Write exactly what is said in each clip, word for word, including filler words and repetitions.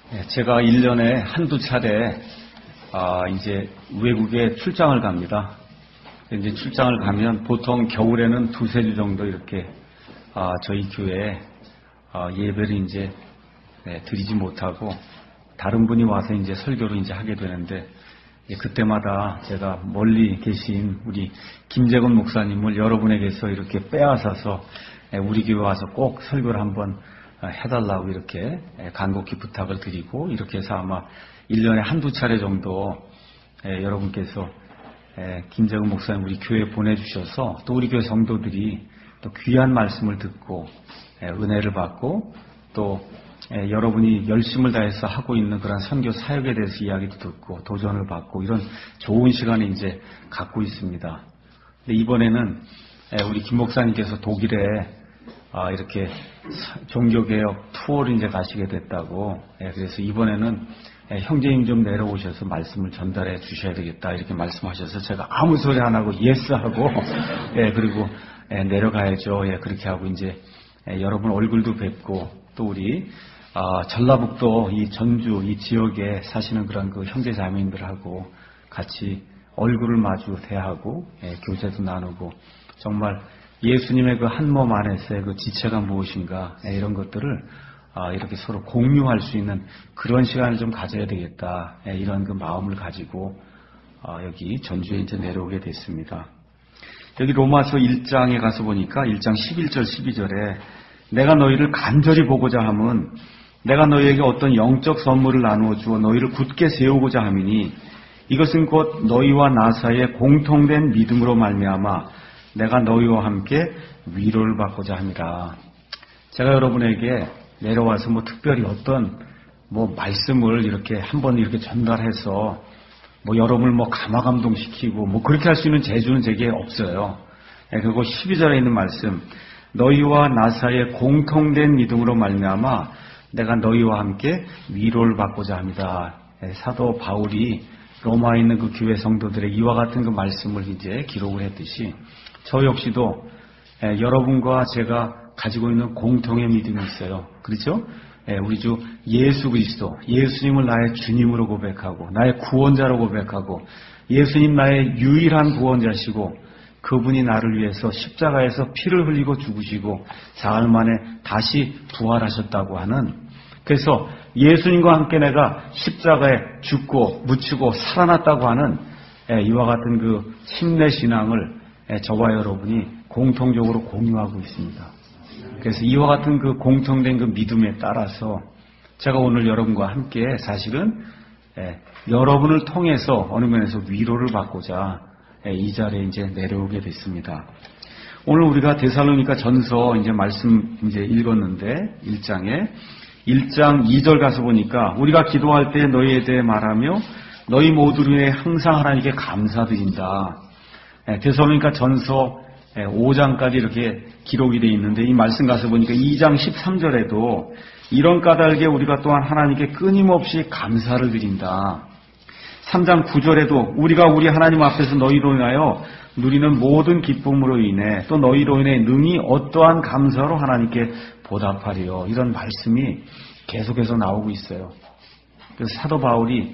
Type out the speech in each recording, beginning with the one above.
네, 제가 일 년에 한두 차례, 아, 이제 외국에 출장을 갑니다. 이제 출장을 가면 보통 겨울에는 두세 주 정도 이렇게, 아, 저희 교회에, 아, 예배를 이제, 네, 드리지 못하고, 다른 분이 와서 이제 설교를 이제 하게 되는데, 예, 그때마다 제가 멀리 계신 우리 김재건 목사님을 여러분에게서 이렇게 빼앗아서, 예, 우리 교회 와서 꼭 설교를 한번 해달라고 이렇게 간곡히 부탁을 드리고, 이렇게 해서 아마 일 년에 한두 차례 정도 예, 여러분께서 예, 김재근 목사님 우리 교회에 보내주셔서 또 우리 교회 성도들이 또 귀한 말씀을 듣고 예, 은혜를 받고 또 예, 여러분이 열심을 다해서 하고 있는 그런 선교 사역에 대해서 이야기도 듣고 도전을 받고 이런 좋은 시간을 이제 갖고 있습니다. 근데 이번에는 예, 우리 김 목사님께서 독일에 아, 이렇게 종교개혁 투어를 이제 가시게 됐다고, 예, 그래서 이번에는 예, 형제님 좀 내려오셔서 말씀을 전달해 주셔야 되겠다 이렇게 말씀하셔서 제가 아무 소리 안 하고 예스 하고 예, 그리고 예, 내려가야죠. 예, 그렇게 하고 이제 예, 여러분 얼굴도 뵙고 또 우리 아, 전라북도 이 전주 이 지역에 사시는 그런 그 형제 자매님들하고 같이 얼굴을 마주 대하고 예, 교제도 나누고 정말 예수님의 그 한 몸 안에서의 그 지체가 무엇인가 이런 것들을 이렇게 서로 공유할 수 있는 그런 시간을 좀 가져야 되겠다 이런 그 마음을 가지고 여기 전주에 이제 내려오게 됐습니다. 여기 로마서 일 장에 가서 보니까 일 장 십일 절 십이 절에 내가 너희를 간절히 보고자 함은 내가 너희에게 어떤 영적 선물을 나누어 주어 너희를 굳게 세우고자 함이니 이것은 곧 너희와 나 사이에 공통된 믿음으로 말미암아 내가 너희와 함께 위로를 받고자 합니다. 제가 여러분에게 내려와서 뭐 특별히 어떤 뭐 말씀을 이렇게 한번 이렇게 전달해서 뭐 여러분을 뭐 감화감동시키고 뭐 그렇게 할 수 있는 재주는 제게 없어요. 예, 그리고 십이 절에 있는 말씀 너희와 나 사이에 공통된 믿음으로 말미암아 내가 너희와 함께 위로를 받고자 합니다. 예, 사도 바울이 로마에 있는 그 교회 성도들의 이와 같은 그 말씀을 이제 기록을 했듯이 저 역시도 예, 여러분과 제가 가지고 있는 공통의 믿음이 있어요. 그렇죠? 예, 우리 주 예수 그리스도, 예수님을 나의 주님으로 고백하고 나의 구원자로 고백하고 예수님 나의 유일한 구원자시고 그분이 나를 위해서 십자가에서 피를 흘리고 죽으시고 사흘 만에 다시 부활하셨다고 하는, 그래서 예수님과 함께 내가 십자가에 죽고 묻히고 살아났다고 하는 예, 이와 같은 그 침례 신앙을 저와 여러분이 공통적으로 공유하고 있습니다. 그래서 이와 같은 그 공통된 그 믿음에 따라서 제가 오늘 여러분과 함께 사실은 예, 여러분을 통해서 어느 면에서 위로를 받고자 예, 이 자리에 이제 내려오게 됐습니다. 오늘 우리가 데살로니가 전서 이제 말씀 이제 읽었는데 일 장에 일 장 이 절 가서 보니까 우리가 기도할 때 너희에 대해 말하며 너희 모두를 위해 항상 하나님께 감사드린다. 데살로니가 전서 오 장까지 이렇게 기록이 되어 있는데 이 말씀 가서 보니까 이 장 십삼 절에도 이런 까닭에 우리가 또한 하나님께 끊임없이 감사를 드린다. 삼 장 구 절에도 우리가 우리 하나님 앞에서 너희로 인하여 누리는 모든 기쁨으로 인해 또 너희로 인해 능히 어떠한 감사로 하나님께 보답하리요. 이런 말씀이 계속해서 나오고 있어요. 그래서 사도 바울이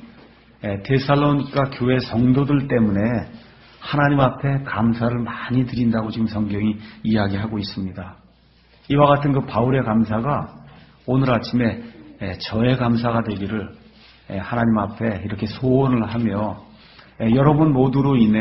데살로니가 교회 성도들 때문에 하나님 앞에 감사를 많이 드린다고 지금 성경이 이야기하고 있습니다. 이와 같은 그 바울의 감사가 오늘 아침에 저의 감사가 되기를 하나님 앞에 이렇게 소원을 하며 여러분 모두로 인해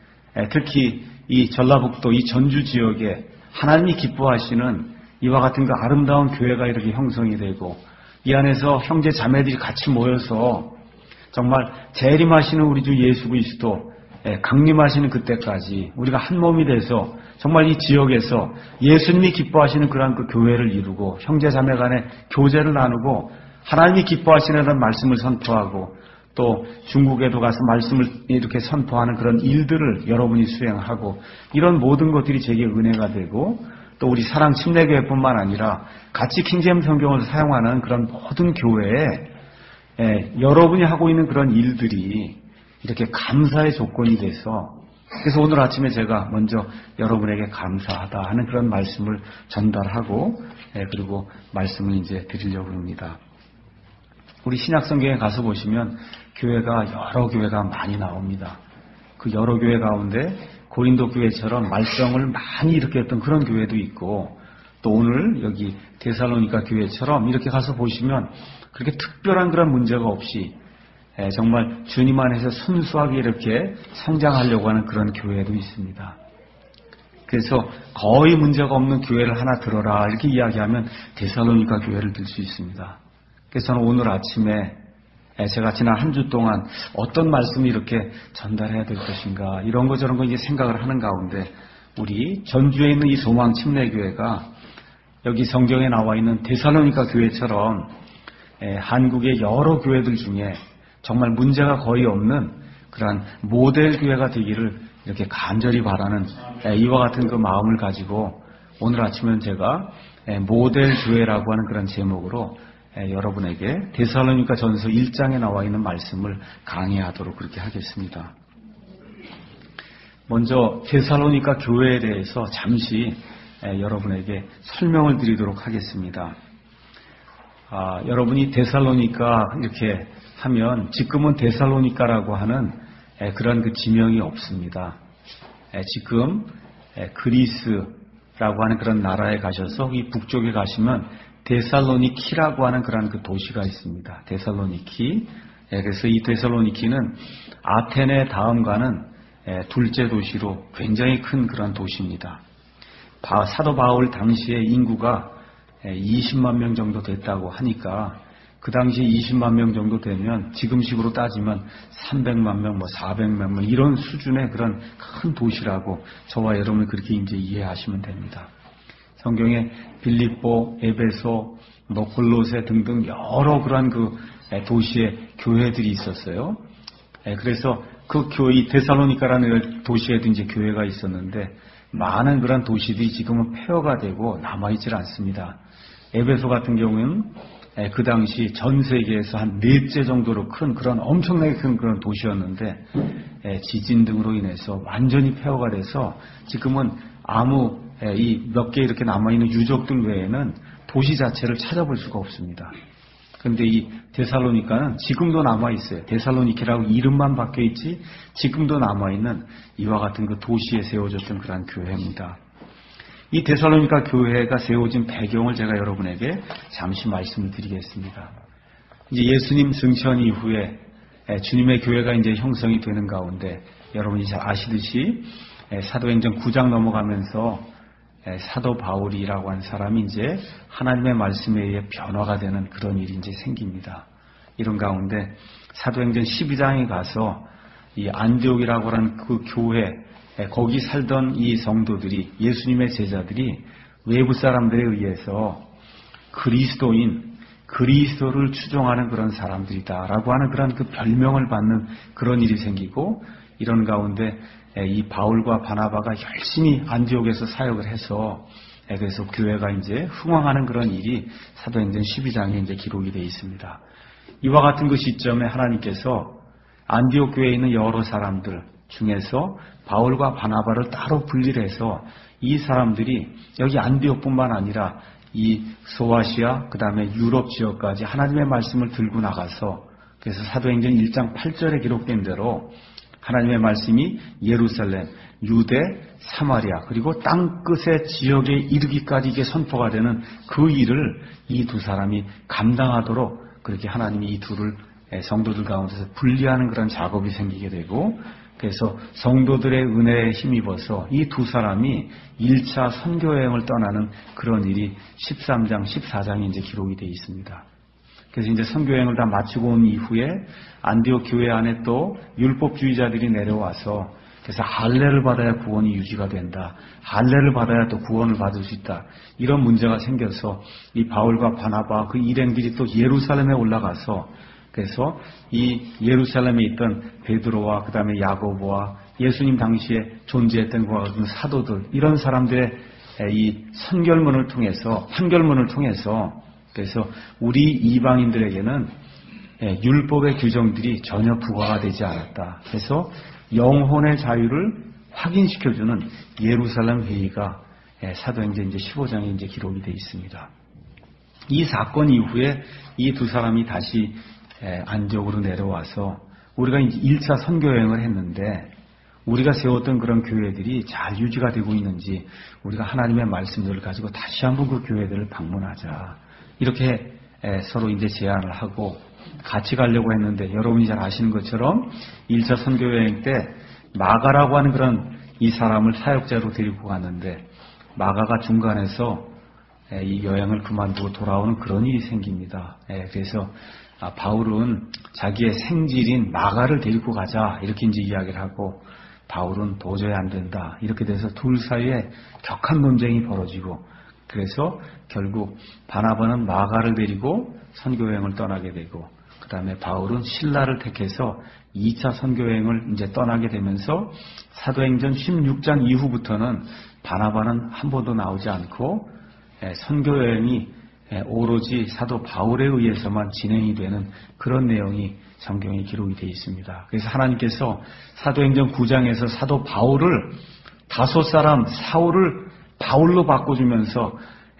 특히 이 전라북도 이 전주 지역에 하나님이 기뻐하시는 이와 같은 그 아름다운 교회가 이렇게 형성이 되고 이 안에서 형제 자매들이 같이 모여서 정말 재림하시는 우리 주 예수 그리스도 강림하시는 그때까지 우리가 한 몸이 돼서 정말 이 지역에서 예수님이 기뻐하시는 그러한 그 교회를 이루고 형제 자매 간에 교제를 나누고 하나님이 기뻐하시는 말씀을 선포하고 또 중국에도 가서 말씀을 이렇게 선포하는 그런 일들을 여러분이 수행하고 이런 모든 것들이 제게 은혜가 되고 또 우리 사랑 침례교회뿐만 아니라 같이 킹제임 성경을 사용하는 그런 모든 교회에 여러분이 하고 있는 그런 일들이 이렇게 감사의 조건이 돼서 그래서 오늘 아침에 제가 먼저 여러분에게 감사하다 하는 그런 말씀을 전달하고 그리고 말씀을 이제 드리려고 합니다. 우리 신약성경에 가서 보시면 교회가 여러 교회가 많이 나옵니다. 그 여러 교회 가운데 고린도 교회처럼 말썽을 많이 일으켰던 그런 교회도 있고, 또 오늘 여기 데살로니가 교회처럼 이렇게 가서 보시면 그렇게 특별한 그런 문제가 없이 정말 주님 안에서 순수하게 이렇게 성장하려고 하는 그런 교회도 있습니다. 그래서 거의 문제가 없는 교회를 하나 들어라 이렇게 이야기하면 데살로니가 교회를 들 수 있습니다. 그래서 저는 오늘 아침에 제가 지난 한 주 동안 어떤 말씀을 이렇게 전달해야 될 것인가 이런 거 저런 거 이제 생각을 하는 가운데, 우리 전주에 있는 이 소망 침례교회가 여기 성경에 나와 있는 데살로니가 교회처럼 한국의 여러 교회들 중에 정말 문제가 거의 없는 그러한 모델 교회가 되기를 이렇게 간절히 바라는 이와 같은 그 마음을 가지고 오늘 아침은 제가 모델 교회라고 하는 그런 제목으로 여러분에게 데살로니가 전서 일 장에 나와 있는 말씀을 강의하도록 그렇게 하겠습니다. 먼저 데살로니가 교회에 대해서 잠시 여러분에게 설명을 드리도록 하겠습니다. 아, 여러분이 데살로니가 이렇게 하면 지금은 데살로니가라고 하는 그런 그 지명이 없습니다. 지금 그리스라고 하는 그런 나라에 가셔서 이 북쪽에 가시면 데살로니키라고 하는 그런 그 도시가 있습니다. 데살로니키. 그래서 이 데살로니키는 아테네 다음 가는 둘째 도시로 굉장히 큰 그런 도시입니다. 사도 바울 당시에 인구가 이십만 명 정도 됐다고 하니까 그 당시 이십만 명 정도 되면 지금식으로 따지면 삼백만 명, 뭐 사백만 명 이런 수준의 그런 큰 도시라고 저와 여러분이 그렇게 이제 이해하시면 됩니다. 성경에 빌립보, 에베소, 뭐 골로새 등등 여러 그러한 그 도시의 교회들이 있었어요. 그래서 그 교회, 데살로니가라는 도시에도 이제 교회가 있었는데 많은 그런 도시들이 지금은 폐허가 되고 남아있질 않습니다. 에베소 같은 경우는 그 당시 전 세계에서 한 넷째 정도로 큰 그런 엄청나게 큰 그런 도시였는데 지진 등으로 인해서 완전히 폐허가 돼서 지금은 아무 이 몇 개 이렇게 남아있는 유적들 외에는 도시 자체를 찾아볼 수가 없습니다. 그런데 이 데살로니가는 지금도 남아있어요. 데살로니키라고 이름만 바뀌어있지 지금도 남아있는 이와 같은 그 도시에 세워졌던 그런 교회입니다. 이 데살로니가 교회가 세워진 배경을 제가 여러분에게 잠시 말씀을 드리겠습니다. 이제 예수님 승천 이후에 주님의 교회가 이제 형성이 되는 가운데 여러분이 잘 아시듯이 사도행전 구 장 넘어가면서 사도 바울이라고 하는 사람이 이제 하나님의 말씀에 의해 변화가 되는 그런 일이 이제 생깁니다. 이런 가운데 사도행전 십이 장에 가서 이 안디옥이라고 하는 그 교회, 거기 살던 이 성도들이, 예수님의 제자들이 외부 사람들에 의해서 그리스도인, 그리스도를 추종하는 그런 사람들이다라고 하는 그런 그 별명을 받는 그런 일이 생기고, 이런 가운데 이 바울과 바나바가 열심히 안디옥에서 사역을 해서 그래서 교회가 이제 흥왕하는 그런 일이 사도행전 십이 장에 이제 기록이 되어 있습니다. 이와 같은 그 시점에 하나님께서 안디옥 교회에 있는 여러 사람들 중에서 바울과 바나바를 따로 분리해서 이 사람들이 여기 안디옥뿐만 아니라 이 소아시아 그 다음에 유럽 지역까지 하나님의 말씀을 들고 나가서, 그래서 사도행전 일 장 팔 절에 기록된 대로 하나님의 말씀이 예루살렘, 유대, 사마리아 그리고 땅끝의 지역에 이르기까지 이게 선포가 되는 그 일을 이 두 사람이 감당하도록 그렇게 하나님이 이 둘을 성도들 가운데서 분리하는 그런 작업이 생기게 되고, 그래서 성도들의 은혜에 힘입어서 이 두 사람이 일 차 선교여행을 떠나는 그런 일이 십삼 장, 십사 장에 이제 기록이 되어 있습니다. 그래서 이제 선교여행을 다 마치고 온 이후에 안디옥 교회 안에 또 율법주의자들이 내려와서, 그래서 할례를 받아야 구원이 유지가 된다, 할례를 받아야 또 구원을 받을 수 있다, 이런 문제가 생겨서 이 바울과 바나바 그 일행들이 또 예루살렘에 올라가서, 그래서 이 예루살렘에 있던 베드로와 그 다음에 야고보와 예수님 당시에 존재했던 그와 같은 사도들, 이런 사람들의 이 선결문을 통해서, 판결문을 통해서, 그래서 우리 이방인들에게는 율법의 규정들이 전혀 부과가 되지 않았다. 그래서 영혼의 자유를 확인시켜주는 예루살렘 회의가 사도행전 이제 십오 장에 이제 기록이 되어 있습니다. 이 사건 이후에 이 두 사람이 다시 안디옥으로 내려와서 우리가 이제 일 차 선교 여행을 했는데 우리가 세웠던 그런 교회들이 잘 유지가 되고 있는지 우리가 하나님의 말씀들을 가지고 다시 한번 그 교회들을 방문하자. 이렇게 서로 이제 제안을 하고 같이 가려고 했는데 여러분이 잘 아시는 것처럼 일 차 선교 여행 때 마가라고 하는 그런 이 사람을 사역자로 데리고 갔는데 마가가 중간에서 이 여행을 그만두고 돌아오는 그런 일이 생깁니다. 그래서 바울은 자기의 생질인 마가를 데리고 가자 이렇게 이제 이야기를 하고 바울은 도저히 안 된다 이렇게 돼서 둘 사이에 격한 논쟁이 벌어지고 그래서 결국 바나바는 마가를 데리고 선교여행을 떠나게 되고 그 다음에 바울은 실라를 택해서 이 차 선교여행을 이제 떠나게 되면서 사도행전 십육 장 이후부터는 바나바는 한 번도 나오지 않고 선교여행이 오로지 사도 바울에 의해서만 진행이 되는 그런 내용이 성경에 기록이 되어 있습니다. 그래서 하나님께서 사도행전 구 장에서 사도 바울을 다섯 사람 사울을 바울로 바꿔주면서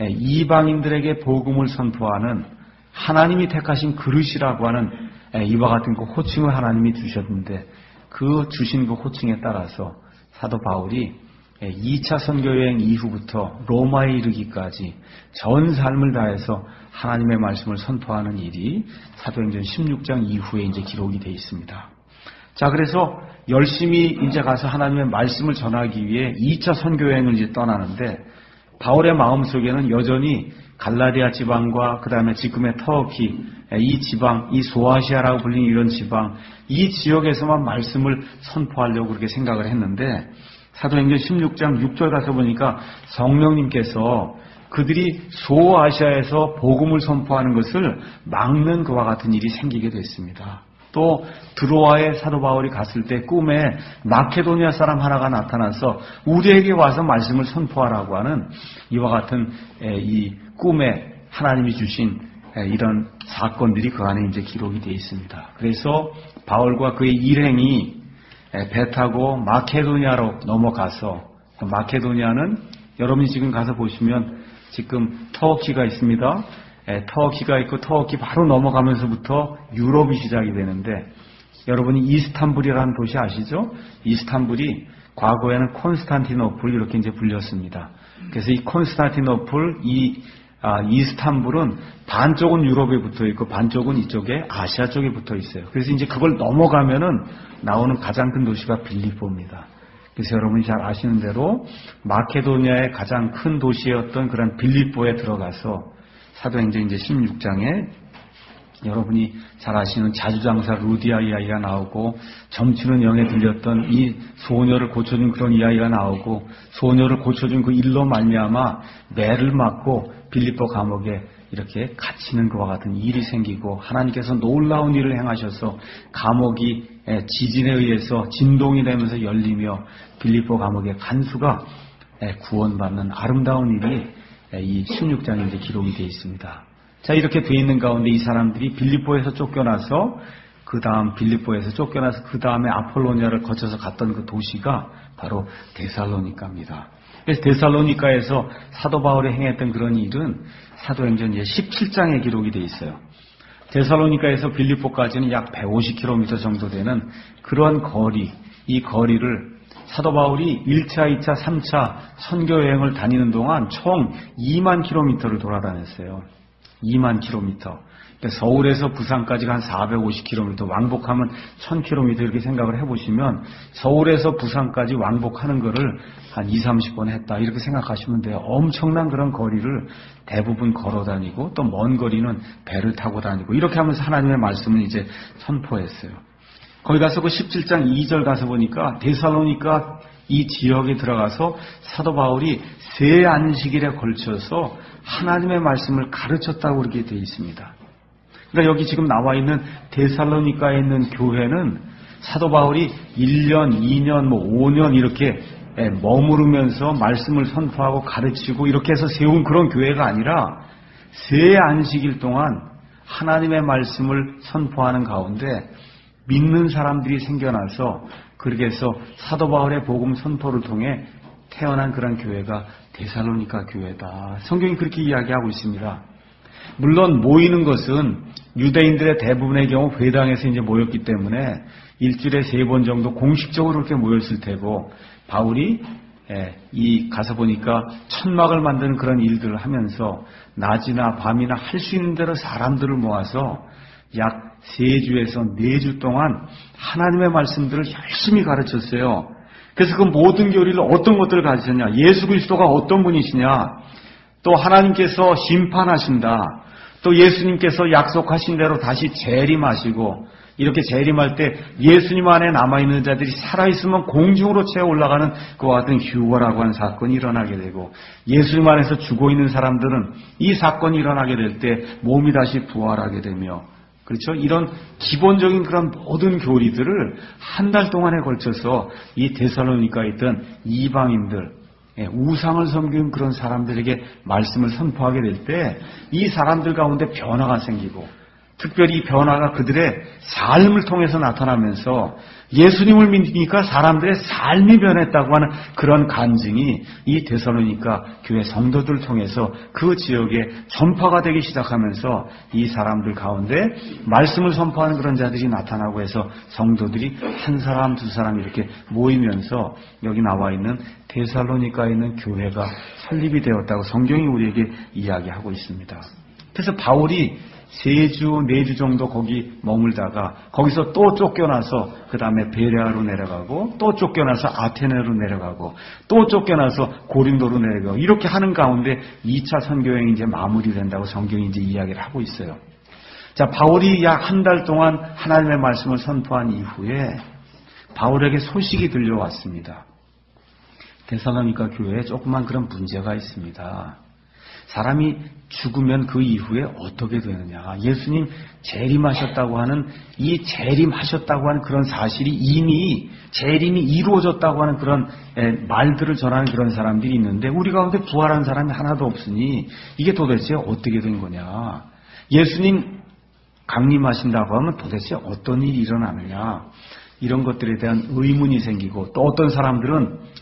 이방인들에게 복음을 선포하는 하나님이 택하신 그릇이라고 하는 이와 같은 그 호칭을 하나님이 주셨는데 그 주신 그 호칭에 따라서 사도 바울이 이 차 선교여행 이후부터 로마에 이르기까지 전 삶을 다해서 하나님의 말씀을 선포하는 일이 사도행전 십육 장 이후에 이제 기록이 되어 있습니다. 자, 그래서 열심히 이제 가서 하나님의 말씀을 전하기 위해 이 차 선교여행을 이제 떠나는데 바울의 마음속에는 여전히 갈라디아 지방과 그 다음에 지금의 터키, 이 지방, 이 소아시아라고 불리는 이런 지방, 이 지역에서만 말씀을 선포하려고 그렇게 생각을 했는데 사도행전 십육 장 육 절 가서 보니까 성령님께서 그들이 소아시아에서 복음을 선포하는 것을 막는 그와 같은 일이 생기게 됐습니다. 또 드로아에 사도 바울이 갔을 때 꿈에 마케도니아 사람 하나가 나타나서 우리에게 와서 말씀을 선포하라고 하는 이와 같은 이 꿈에 하나님이 주신 이런 사건들이 그 안에 이제 기록이 되어 있습니다. 그래서 바울과 그의 일행이 배 타고 마케도니아로 넘어가서 마케도니아는 여러분이 지금 가서 보시면 지금 터키가 있습니다. 터키가 있고 터키 바로 넘어가면서부터 유럽이 시작이 되는데 여러분이 이스탄불이라는 도시 아시죠? 이스탄불이 과거에는 콘스탄티노플 이렇게 이제 불렸습니다. 그래서 이 콘스탄티노플, 이 아, 이스탄불은 반쪽은 유럽에 붙어 있고 반쪽은 이쪽에 아시아 쪽에 붙어 있어요. 그래서 이제 그걸 넘어가면은 나오는 가장 큰 도시가 빌립보입니다. 그래서 여러분이 잘 아시는 대로 마케도니아의 가장 큰 도시였던 그런 빌립보에 들어가서 사도행전 이제 십육 장에 여러분이 잘 아시는 자주장사 루디아 이야기가 나오고 점치는 영에 들렸던 이 소녀를 고쳐준 그런 이야기가 나오고 소녀를 고쳐준 그 일로 말미암아 매를 맞고 빌립보 감옥에 이렇게 갇히는 것과 같은 일이 생기고 하나님께서 놀라운 일을 행하셔서 감옥이 지진에 의해서 진동이 되면서 열리며 빌립보 감옥의 간수가 구원받는 아름다운 일이 이 십육 장에 이제 기록이 되어 있습니다. 자, 이렇게 되어 있는 가운데 이 사람들이 빌립보에서 쫓겨나서 그 다음 빌립보에서 쫓겨나서 그 다음에 아폴로니아를 거쳐서 갔던 그 도시가 바로 데살로니카입니다. 그래서 데살로니카에서 사도 바울이 행했던 그런 일은 사도행전 십칠 장에 기록이 되어 있어요. 데살로니카에서 빌립보까지는 약 백오십 킬로미터 정도 되는 그런 거리, 이 거리를 사도 바울이 일 차, 이 차, 삼 차 선교여행을 다니는 동안 총 이만 킬로미터를 돌아다녔어요. 이만 킬로미터. 그러니까 서울에서 부산까지가 한 사백오십 킬로미터, 왕복하면 천 킬로미터 이렇게 생각을 해보시면 서울에서 부산까지 왕복하는 거를 한 이삼십 번 했다 이렇게 생각하시면 돼요. 엄청난 그런 거리를 대부분 걸어 다니고 또 먼 거리는 배를 타고 다니고 이렇게 하면서 하나님의 말씀을 이제 선포했어요. 거기 가서 그 십칠 장 이 절 가서 보니까 데살로니카 이 지역에 들어가서 사도 바울이 세 안식일에 걸쳐서 하나님의 말씀을 가르쳤다고 그렇게 되어 있습니다. 그러니까 여기 지금 나와 있는 데살로니카에 있는 교회는 사도 바울이 일 년, 이 년, 뭐 오 년 이렇게 머무르면서 말씀을 선포하고 가르치고 이렇게 해서 세운 그런 교회가 아니라 세 안식일 동안 하나님의 말씀을 선포하는 가운데 믿는 사람들이 생겨나서 그렇게 해서 사도 바울의 복음 선포를 통해 태어난 그런 교회가 데살로니카 교회다. 성경이 그렇게 이야기하고 있습니다. 물론 모이는 것은 유대인들의 대부분의 경우 회당에서 이제 모였기 때문에 일주일에 세 번 정도 공식적으로 그렇게 모였을 테고, 바울이 이 가서 보니까 천막을 만드는 그런 일들을 하면서 낮이나 밤이나 할 수 있는 대로 사람들을 모아서 약 세 주에서 네 주 동안 하나님의 말씀들을 열심히 가르쳤어요. 그래서 그 모든 교리를 어떤 것들을 가르쳤냐? 예수 그리스도가 어떤 분이시냐? 또 하나님께서 심판하신다. 또 예수님께서 약속하신 대로 다시 재림하시고, 이렇게 재림할 때 예수님 안에 남아있는 자들이 살아있으면 공중으로 채워 올라가는 그와 같은 휴거라고 하는 사건이 일어나게 되고, 예수님 안에서 죽어있는 사람들은 이 사건이 일어나게 될 때 몸이 다시 부활하게 되며, 그렇죠? 이런 기본적인 그런 모든 교리들을 한 달 동안에 걸쳐서 이 데살로니가에 있던 이방인들, 우상을 섬기는 그런 사람들에게 말씀을 선포하게 될 때 이 사람들 가운데 변화가 생기고, 특별히 이 변화가 그들의 삶을 통해서 나타나면서 예수님을 믿으니까 사람들의 삶이 변했다고 하는 그런 간증이 이 데살로니가 교회 성도들을 통해서 그 지역에 전파가 되기 시작하면서 이 사람들 가운데 말씀을 선포하는 그런 자들이 나타나고 해서 성도들이 한 사람 두 사람 이렇게 모이면서 여기 나와 있는 데살로니가에 있는 교회가 설립이 되었다고 성경이 우리에게 이야기하고 있습니다. 그래서 바울이 세 주, 네 주 정도 거기 머물다가 거기서 또 쫓겨나서 그 다음에 베레아로 내려가고, 또 쫓겨나서 아테네로 내려가고, 또 쫓겨나서 고린도로 내려가고, 이렇게 하는 가운데 이 차 선교여행이 이제 마무리된다고 성경이 이제 이야기를 하고 있어요. 자, 바울이 약 한 달 동안 하나님의 말씀을 선포한 이후에 바울에게 소식이 들려왔습니다. 데살로니가 교회에 조그만 그런 문제가 있습니다. 사람이 죽으면 그 이후에 어떻게 되느냐. 예수님 재림하셨다고 하는, 이 재림하셨다고 하는 그런 사실이 이미 재림이 이루어졌다고 하는 그런 말들을 전하는 그런 사람들이 있는데, 우리 가운데 부활한 사람이 하나도 없으니 이게 도대체 어떻게 된 거냐. 예수님 강림하신다고 하면 도대체 어떤 일이 일어나느냐. 이런 것들에 대한 의문이 생기고, 또 어떤 사람들은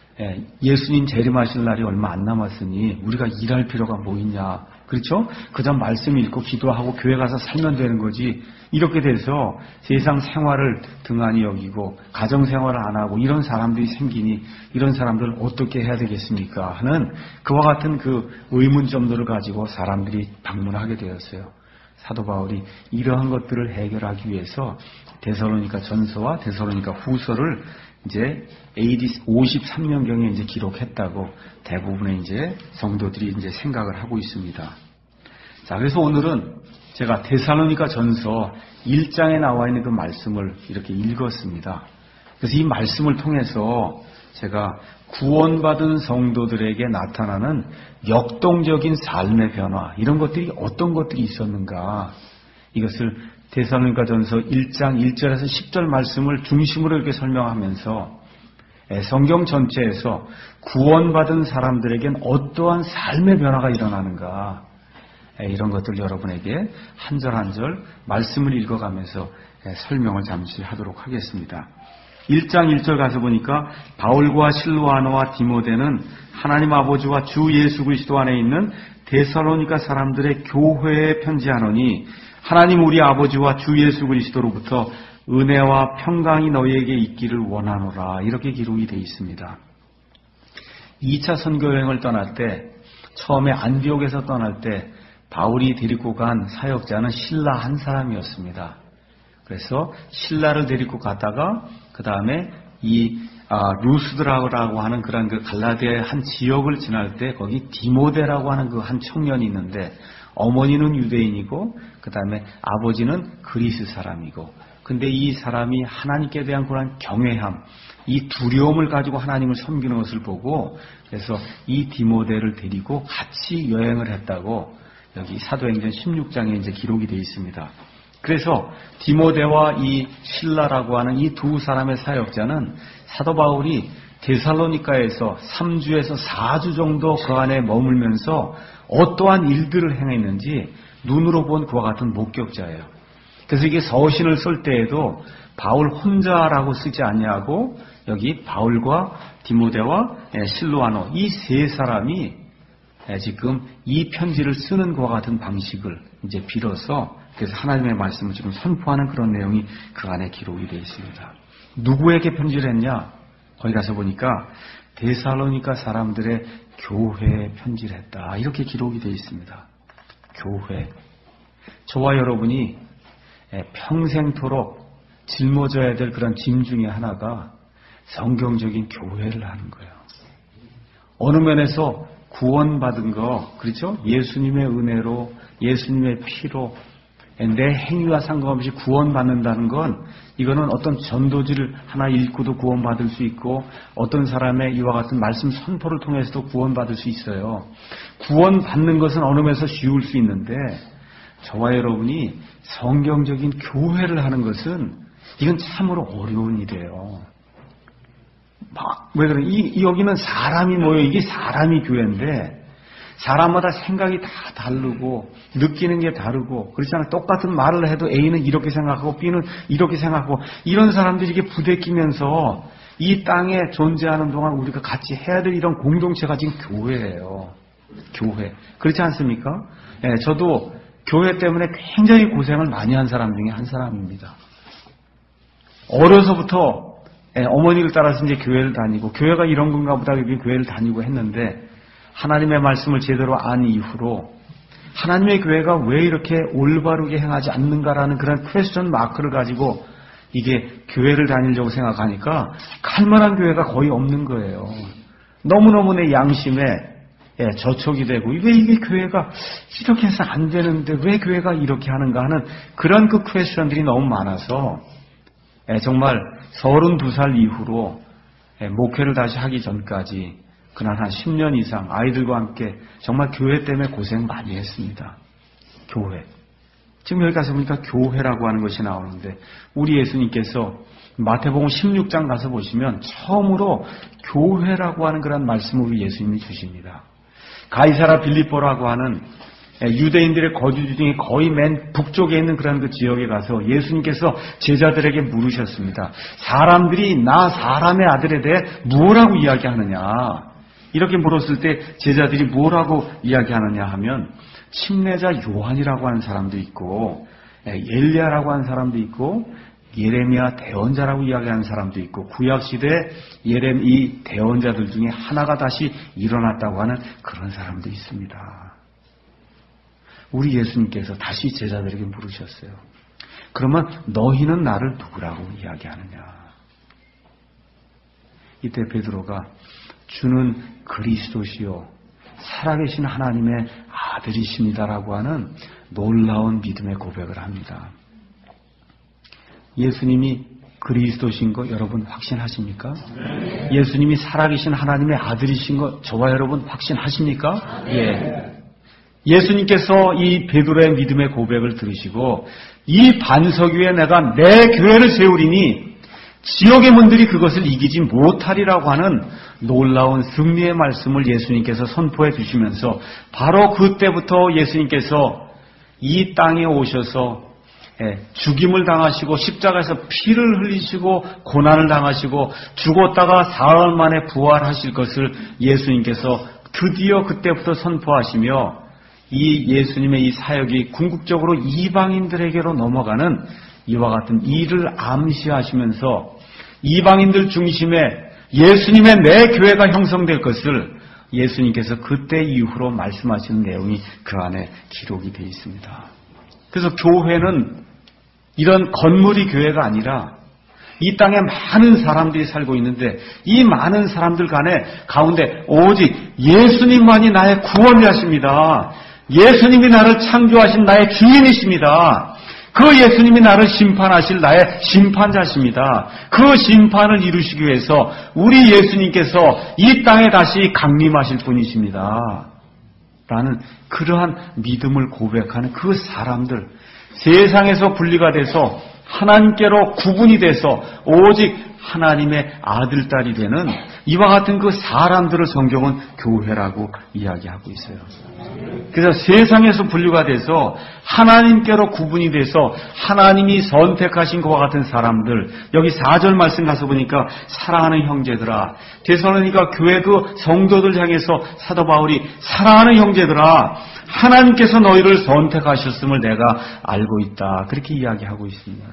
예수님 재림하실 날이 얼마 안 남았으니 우리가 일할 필요가 뭐 있냐. 그렇죠? 그저 말씀 읽고 기도하고 교회 가서 살면 되는 거지. 이렇게 돼서 세상 생활을 등한히 여기고 가정생활을 안 하고 이런 사람들이 생기니 이런 사람들을 어떻게 해야 되겠습니까? 하는 그와 같은 그 의문점들을 가지고 사람들이 방문하게 되었어요. 사도 바울이 이러한 것들을 해결하기 위해서 데살로니가 전서와 데살로니가 후서를 이제 에이디 오십삼 년경에 이제 기록했다고 대부분의 이제 성도들이 이제 생각을 하고 있습니다. 자, 그래서 오늘은 제가 데살로니가 전서 일 장에 나와 있는 그 말씀을 이렇게 읽었습니다. 그래서 이 말씀을 통해서 제가 구원받은 성도들에게 나타나는 역동적인 삶의 변화, 이런 것들이 어떤 것들이 있었는가, 이것을 데살로니가전서 일 장 일 절에서 십 절 말씀을 중심으로 이렇게 설명하면서 성경 전체에서 구원받은 사람들에겐 어떠한 삶의 변화가 일어나는가, 이런 것들 여러분에게 한 절 한 절 말씀을 읽어가면서 설명을 잠시 하도록 하겠습니다. 일 장 일 절 가서 보니까 바울과 실로아노와 디모데는 하나님 아버지와 주 예수 그리스도 안에 있는 데살로니가 사람들의 교회에 편지하노니 하나님 우리 아버지와 주 예수 그리스도로부터 은혜와 평강이 너희에게 있기를 원하노라, 이렇게 기록이 되어 있습니다. 이 차 선교여행을 떠날 때, 처음에 안디옥에서 떠날 때 바울이 데리고 간 사역자는 신라 한 사람이었습니다. 그래서 신라를 데리고 가다가 그 다음에 이 아, 루스드라고 하는 그런 그 갈라디아의 한 지역을 지날 때 거기 디모데라고 하는 그 한 청년이 있는데, 어머니는 유대인이고 그 다음에 아버지는 그리스 사람이고, 근데 이 사람이 하나님께 대한 그런 경외함, 이 두려움을 가지고 하나님을 섬기는 것을 보고, 그래서 이 디모데를 데리고 같이 여행을 했다고 여기 사도행전 십육 장에 이제 기록이 되어 있습니다. 그래서 디모데와 이 실라라고 하는 이 두 사람의 사역자는 사도 바울이 데살로니가에서 삼 주에서 사 주 정도 그 안에 머물면서 어떠한 일들을 행했는지 눈으로 본 그와 같은 목격자예요. 그래서 이게 서신을 쓸 때에도 바울 혼자라고 쓰지 않냐고 여기 바울과 디모데와 실로아노 이 세 사람이 지금 이 편지를 쓰는 것과 같은 방식을 이제 빌어서 그래서 하나님의 말씀을 지금 선포하는 그런 내용이 그 안에 기록이 되어 있습니다. 누구에게 편지를 했냐? 거기 가서 보니까 데살로니가 사람들의 교회에 편지를 했다. 이렇게 기록이 되어 있습니다. 교회. 저와 여러분이 평생토록 짊어져야 될 그런 짐 중에 하나가 성경적인 교회를 하는 거예요. 어느 면에서 구원받은 거, 그렇죠? 예수님의 은혜로, 예수님의 피로 내 행위와 상관없이 구원받는다는 건 이거는 어떤 전도지를 하나 읽고도 구원받을 수 있고 어떤 사람의 이와 같은 말씀 선포를 통해서도 구원받을 수 있어요. 구원받는 것은 어느 면에서 쉬울 수 있는데 저와 여러분이 성경적인 교회를 하는 것은 이건 참으로 어려운 일이에요. 막, 왜 그래? 이, 이 여기는 사람이 모여, 이게 사람이 교회인데, 사람마다 생각이 다 다르고, 느끼는 게 다르고, 그렇잖아요. 똑같은 말을 해도 A는 이렇게 생각하고, B는 이렇게 생각하고, 이런 사람들이 이게 부대끼면서, 이 땅에 존재하는 동안 우리가 같이 해야 될 이런 공동체가 지금 교회예요. 교회. 그렇지 않습니까? 예, 저도 교회 때문에 굉장히 고생을 많이 한 사람 중에 한 사람입니다. 어려서부터 예, 어머니를 따라서 이제 교회를 다니고 교회가 이런 건가 보다 이렇게 교회를 다니고 했는데 하나님의 말씀을 제대로 안 이후로 하나님의 교회가 왜 이렇게 올바르게 행하지 않는가라는 그런 퀘스천 마크를 가지고 이게 교회를 다니려고 생각하니까 갈만한 교회가 거의 없는 거예요. 너무너무 내 양심에 예, 저촉이 되고 왜 이게 교회가 이렇게 해서 안 되는데 왜 교회가 이렇게 하는가 하는 그런 그 퀘스천들이 너무 많아서 예, 정말 서른두 살 이후로 예, 목회를 다시 하기 전까지 그날 한 십 년 이상 아이들과 함께 정말 교회 때문에 고생 많이 했습니다. 교회. 지금 여기 가서 보니까 교회라고 하는 것이 나오는데 우리 예수님께서 마태복음 십육 장 가서 보시면 처음으로 교회라고 하는 그런 말씀을 우리 예수님이 주십니다. 가이사라 빌립보라고 하는 유대인들의 거주지 중에 거의 맨 북쪽에 있는 그런 그 지역에 가서 예수님께서 제자들에게 물으셨습니다. 사람들이 나 사람의 아들에 대해 뭐라고 이야기하느냐? 이렇게 물었을 때 제자들이 뭐라고 이야기하느냐 하면 침례자 요한이라고 하는 사람도 있고 엘리야라고 하는 사람도 있고 예레미야 대언자라고 이야기하는 사람도 있고 구약시대 예레미 이 대언자들 중에 하나가 다시 일어났다고 하는 그런 사람도 있습니다. 우리 예수님께서 다시 제자들에게 물으셨어요. 그러면 너희는 나를 누구라고 이야기하느냐? 이때 베드로가 주는 그리스도시요 살아계신 하나님의 아들이십니다라고 하는 놀라운 믿음의 고백을 합니다. 예수님이 그리스도신 거 여러분 확신하십니까? 네. 예수님이 살아계신 하나님의 아들이신 거 저와 여러분 확신하십니까? 네. 예. 예수님께서 이 베드로의 믿음의 고백을 들으시고 이 반석 위에 내가 내 교회를 세우리니 지옥의 문들이 그것을 이기지 못하리라고 하는 놀라운 승리의 말씀을 예수님께서 선포해 주시면서 바로 그때부터 예수님께서 이 땅에 오셔서 죽임을 당하시고 십자가에서 피를 흘리시고 고난을 당하시고 죽었다가 사흘 만에 부활하실 것을 예수님께서 드디어 그때부터 선포하시며 이 예수님의 이 사역이 궁극적으로 이방인들에게로 넘어가는 이와 같은 일을 암시하시면서 이방인들 중심에 예수님의 내 교회가 형성될 것을 예수님께서 그때 이후로 말씀하시는 내용이 그 안에 기록이 되어 있습니다. 그래서 교회는 이런 건물이 교회가 아니라 이 땅에 많은 사람들이 살고 있는데 이 많은 사람들 간에 가운데 오직 예수님만이 나의 구원자십니다. 예수님이 나를 창조하신 나의 주인이십니다. 그 예수님이 나를 심판하실 나의 심판자십니다. 그 심판을 이루시기 위해서 우리 예수님께서 이 땅에 다시 강림하실 분이십니다. 라는 그러한 믿음을 고백하는 그 사람들, 세상에서 분리가 돼서 하나님께로 구분이 돼서 오직 하나님의 아들, 딸이 되는 이와 같은 그 사람들을 성경은 교회라고 이야기하고 있어요. 그래서 세상에서 분류가 돼서 하나님께로 구분이 돼서 하나님이 선택하신 것과 같은 사람들, 여기 사 절 말씀 가서 보니까 사랑하는 형제들아, 데살로니가 교회 그 성도들 향해서 사도 바울이 사랑하는 형제들아, 하나님께서 너희를 선택하셨음을 내가 알고 있다, 그렇게 이야기하고 있습니다.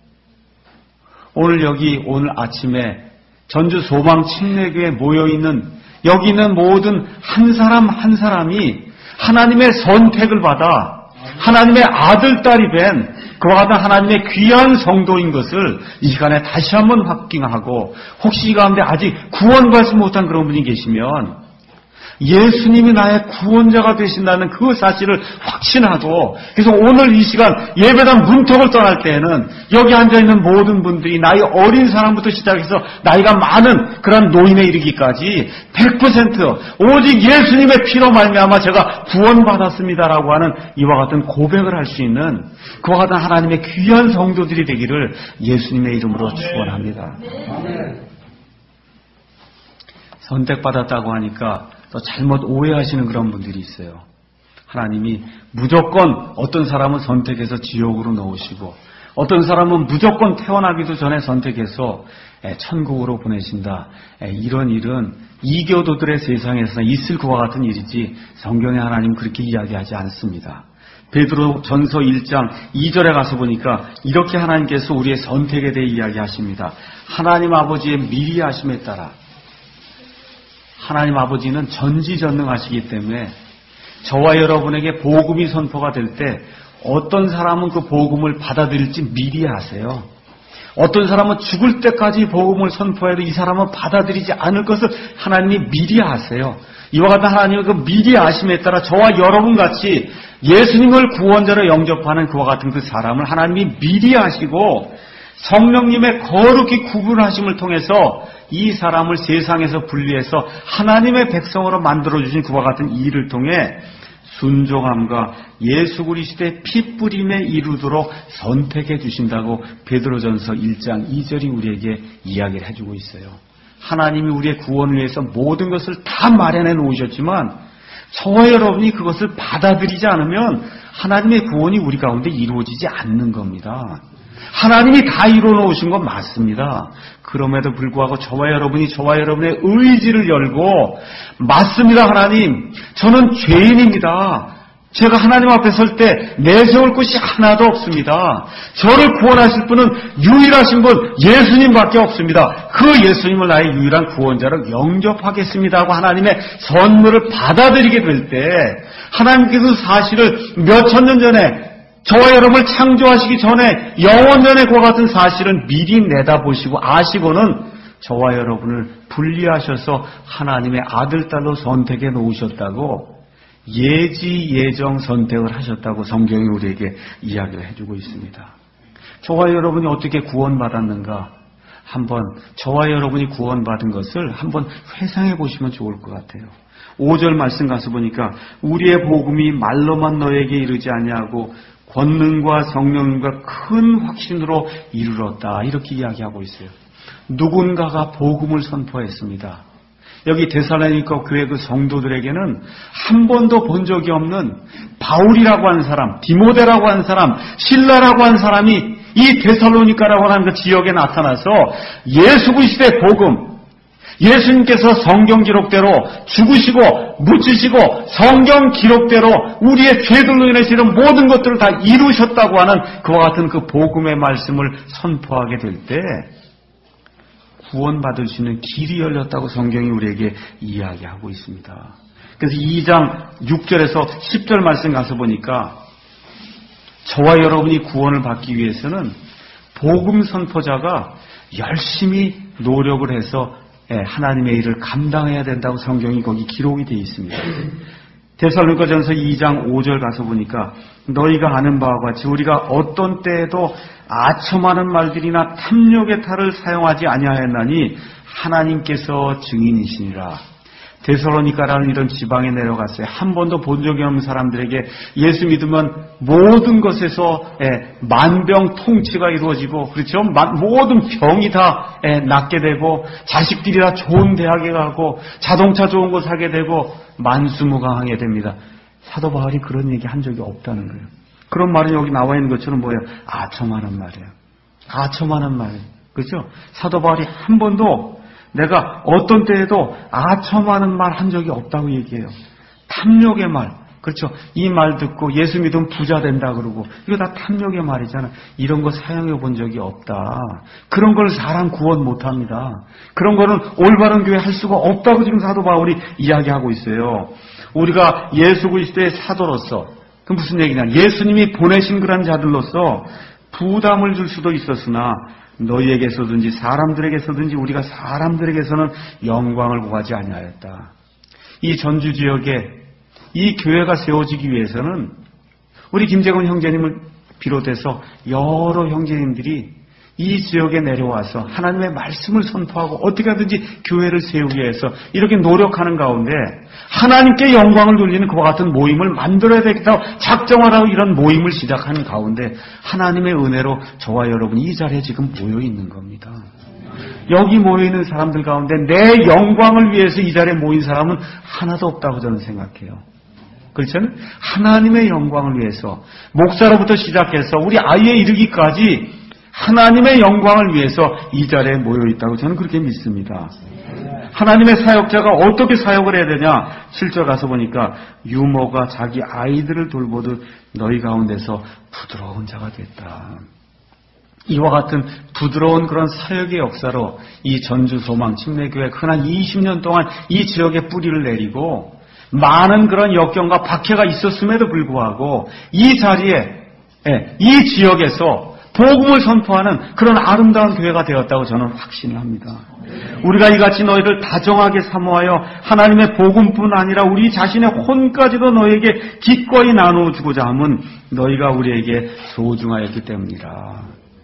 오늘 여기 오늘 아침에 전주 소망 침례교회에 모여있는 여기 있는 모든 한 사람 한 사람이 하나님의 선택을 받아 하나님의 아들, 딸이 된 그와 같은 하나님의 귀한 성도인 것을 이 시간에 다시 한번 확증하고, 혹시 이 가운데 아직 구원받지 못한 그런 분이 계시면 예수님이 나의 구원자가 되신다는 그 사실을 확신하고, 그래서 오늘 이 시간 예배당 문턱을 떠날 때에는 여기 앉아있는 모든 분들이 나이 어린 사람부터 시작해서 나이가 많은 그런 노인에 이르기까지 백 퍼센트 오직 예수님의 피로 말미암아 제가 구원받았습니다라고 하는 이와 같은 고백을 할 수 있는 그와 같은 하나님의 귀한 성도들이 되기를 예수님의 이름으로 축원합니다. 선택받았다고 하니까 또 잘못 오해하시는 그런 분들이 있어요. 하나님이 무조건 어떤 사람은 선택해서 지옥으로 넣으시고 어떤 사람은 무조건 태어나기도 전에 선택해서 천국으로 보내신다. 이런 일은 이교도들의 세상에서 있을 것과 같은 일이지 성경의 하나님은 그렇게 이야기하지 않습니다. 베드로 전서 일 장 이 절에 가서 보니까 이렇게 하나님께서 우리의 선택에 대해 이야기하십니다. 하나님 아버지의 미리 하심에 따라, 하나님 아버지는 전지전능하시기 때문에 저와 여러분에게 복음이 선포가 될 때 어떤 사람은 그 복음을 받아들일지 미리 아세요. 어떤 사람은 죽을 때까지 복음을 선포해도 이 사람은 받아들이지 않을 것을 하나님이 미리 아세요. 이와 같은 하나님의 그 미리 아심에 따라 저와 여러분같이 예수님을 구원자로 영접하는 그와 같은 그 사람을 하나님이 미리 아시고 성령님의 거룩히 구분하심을 통해서 이 사람을 세상에서 분리해서 하나님의 백성으로 만들어주신 그와 같은 일을 통해 순종함과 예수 그리스도의 피 뿌림에 이루도록 선택해 주신다고 베드로전서 일 장 이 절이 우리에게 이야기를 해주고 있어요. 하나님이 우리의 구원을 위해서 모든 것을 다 마련해 놓으셨지만 저와 여러분이 그것을 받아들이지 않으면 하나님의 구원이 우리 가운데 이루어지지 않는 겁니다. 하나님이 다 이루어놓으신 건 맞습니다. 그럼에도 불구하고 저와 여러분이 저와 여러분의 의지를 열고 맞습니다. 하나님, 저는 죄인입니다. 제가 하나님 앞에 설 때 내세울 곳이 하나도 없습니다. 저를 구원하실 분은 유일하신 분 예수님밖에 없습니다. 그 예수님을 나의 유일한 구원자로 영접하겠습니다 하고 하나님의 선물을 받아들이게 될 때 하나님께서 사실을 몇천 년 전에 저와 여러분을 창조하시기 전에 영원전에 그와 같은 사실은 미리 내다보시고 아시고는 저와 여러분을 분리하셔서 하나님의 아들, 딸로 선택해 놓으셨다고 예지 예정 선택을 하셨다고 성경이 우리에게 이야기를 해주고 있습니다. 저와 여러분이 어떻게 구원받았는가 한번 저와 여러분이 구원받은 것을 한번 회상해 보시면 좋을 것 같아요. 오 절 말씀 가서 보니까 우리의 복음이 말로만 너에게 이르지 아니하고 권능과 성령과 큰 확신으로 이르렀다, 이렇게 이야기하고 있어요. 누군가가 복음을 선포했습니다. 여기 데살로니가 교회 그 성도들에게는 한 번도 본 적이 없는 바울이라고 하는 사람, 디모데라고 하는 사람, 실라라고 하는 사람이 이 데살로니가라고 하는 그 지역에 나타나서 예수 그리스도의 복음, 예수님께서 성경 기록대로 죽으시고 묻히시고 성경 기록대로 우리의 죄들로 인해서 이런 모든 것들을 다 이루셨다고 하는 그와 같은 그 복음의 말씀을 선포하게 될 때 구원받을 수 있는 길이 열렸다고 성경이 우리에게 이야기하고 있습니다. 그래서 이 장 육 절에서 십 절 말씀 가서 보니까 저와 여러분이 구원을 받기 위해서는 복음 선포자가 열심히 노력을 해서 하나님의 일을 감당해야 된다고 성경이 거기 기록이 되어 있습니다. 데살로니가전서 이 장 오 절 가서 보니까 너희가 아는 바와 같이 우리가 어떤 때에도 아첨하는 말들이나 탐욕의 탈을 사용하지 아니하였나니 하나님께서 증인이시니라. 데살로니가라는 이런 지방에 내려갔어요. 한 번도 본 적이 없는 사람들에게 예수 믿으면 모든 것에서 만병통치가 이루어지고, 그렇죠? 모든 병이 다 낫게 되고, 자식들이 다 좋은 대학에 가고, 자동차 좋은 거 사게 되고, 만수무강하게 됩니다. 사도 바울이 그런 얘기 한 적이 없다는 거예요. 그런 말은 여기 나와 있는 것처럼 뭐예요? 아첨하는 말이에요. 아첨하는 말이에요. 그렇죠? 사도 바울이 한 번도 내가 어떤 때에도 아첨하는 말 한 적이 없다고 얘기해요. 탐욕의 말. 그렇죠? 이 말 듣고 예수 믿으면 부자 된다 그러고, 이거 다 탐욕의 말이잖아. 이런 거 사용해 본 적이 없다. 그런 걸 사람 구원 못 합니다. 그런 거는 올바른 교회 할 수가 없다고 지금 사도 바울이 이야기하고 있어요. 우리가 예수 그리스도의 사도로서, 그 무슨 얘기냐? 예수님이 보내신 그런 자들로서 부담을 줄 수도 있었으나 너희에게서든지 사람들에게서든지 우리가 사람들에게서는 영광을 구하지 아니하였다. 이 전주 지역에 이 교회가 세워지기 위해서는 우리 김재건 형제님을 비롯해서 여러 형제님들이 이 지역에 내려와서 하나님의 말씀을 선포하고 어떻게 하든지 교회를 세우기 위해서 이렇게 노력하는 가운데 하나님께 영광을 돌리는 그와 같은 모임을 만들어야 되겠다고 작정하라고 이런 모임을 시작하는 가운데 하나님의 은혜로 저와 여러분이 이 자리에 지금 모여 있는 겁니다. 여기 모여 있는 사람들 가운데 내 영광을 위해서 이 자리에 모인 사람은 하나도 없다고 저는 생각해요. 그렇잖아요? 하나님의 영광을 위해서 목사로부터 시작해서 우리 아이에 이르기까지 하나님의 영광을 위해서 이 자리에 모여 있다고 저는 그렇게 믿습니다. 하나님의 사역자가 어떻게 사역을 해야 되냐? 칠 절 가서 보니까 유모가 자기 아이들을 돌보듯 너희 가운데서 부드러운 자가 됐다. 이와 같은 부드러운 그런 사역의 역사로 이 전주 소망 침례교회 흔한 이십 년 동안 이 지역에 뿌리를 내리고 많은 그런 역경과 박해가 있었음에도 불구하고 이 자리에, 이 지역에서 복음을 선포하는 그런 아름다운 교회가 되었다고 저는 확신을 합니다. 우리가 이같이 너희를 다정하게 사모하여 하나님의 복음뿐 아니라 우리 자신의 혼까지도 너희에게 기꺼이 나누어주고자 함은 너희가 우리에게 소중하였기 때문이라.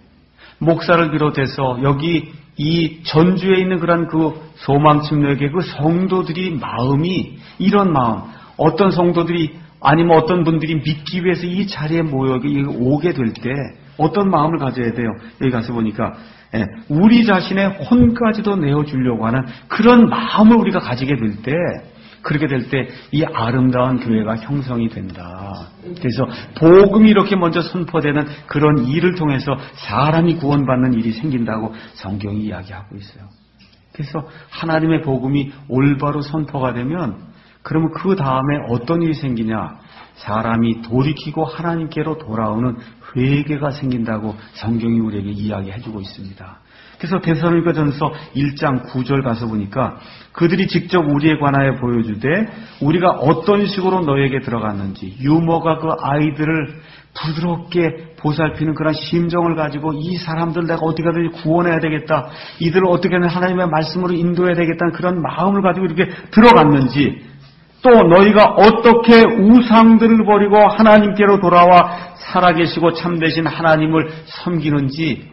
목사를 비롯해서 여기 이 전주에 있는 그런 그 소망침례교회 그 성도들이 마음이 이런 마음, 어떤 성도들이 아니면 어떤 분들이 믿기 위해서 이 자리에 모여 오게 될 때 어떤 마음을 가져야 돼요? 여기 가서 보니까 우리 자신의 혼까지도 내어주려고 하는 그런 마음을 우리가 가지게 될 때, 그렇게 될 때 이 아름다운 교회가 형성이 된다. 그래서 복음이 이렇게 먼저 선포되는 그런 일을 통해서 사람이 구원받는 일이 생긴다고 성경이 이야기하고 있어요. 그래서 하나님의 복음이 올바로 선포가 되면 그러면 그 다음에 어떤 일이 생기냐? 사람이 돌이키고 하나님께로 돌아오는 회개가 생긴다고 성경이 우리에게 이야기해주고 있습니다. 그래서 데살로니가전서 일 장 구 절 가서 보니까 그들이 직접 우리에 관하여 보여주되 우리가 어떤 식으로 너에게 들어갔는지, 유모가 그 아이들을 부드럽게 보살피는 그런 심정을 가지고 이 사람들 내가 어떻게 하든지 구원해야 되겠다, 이들을 어떻게든 하나님의 말씀으로 인도해야 되겠다는 그런 마음을 가지고 이렇게 들어갔는지, 또 너희가 어떻게 우상들을 버리고 하나님께로 돌아와 살아계시고 참되신 하나님을 섬기는지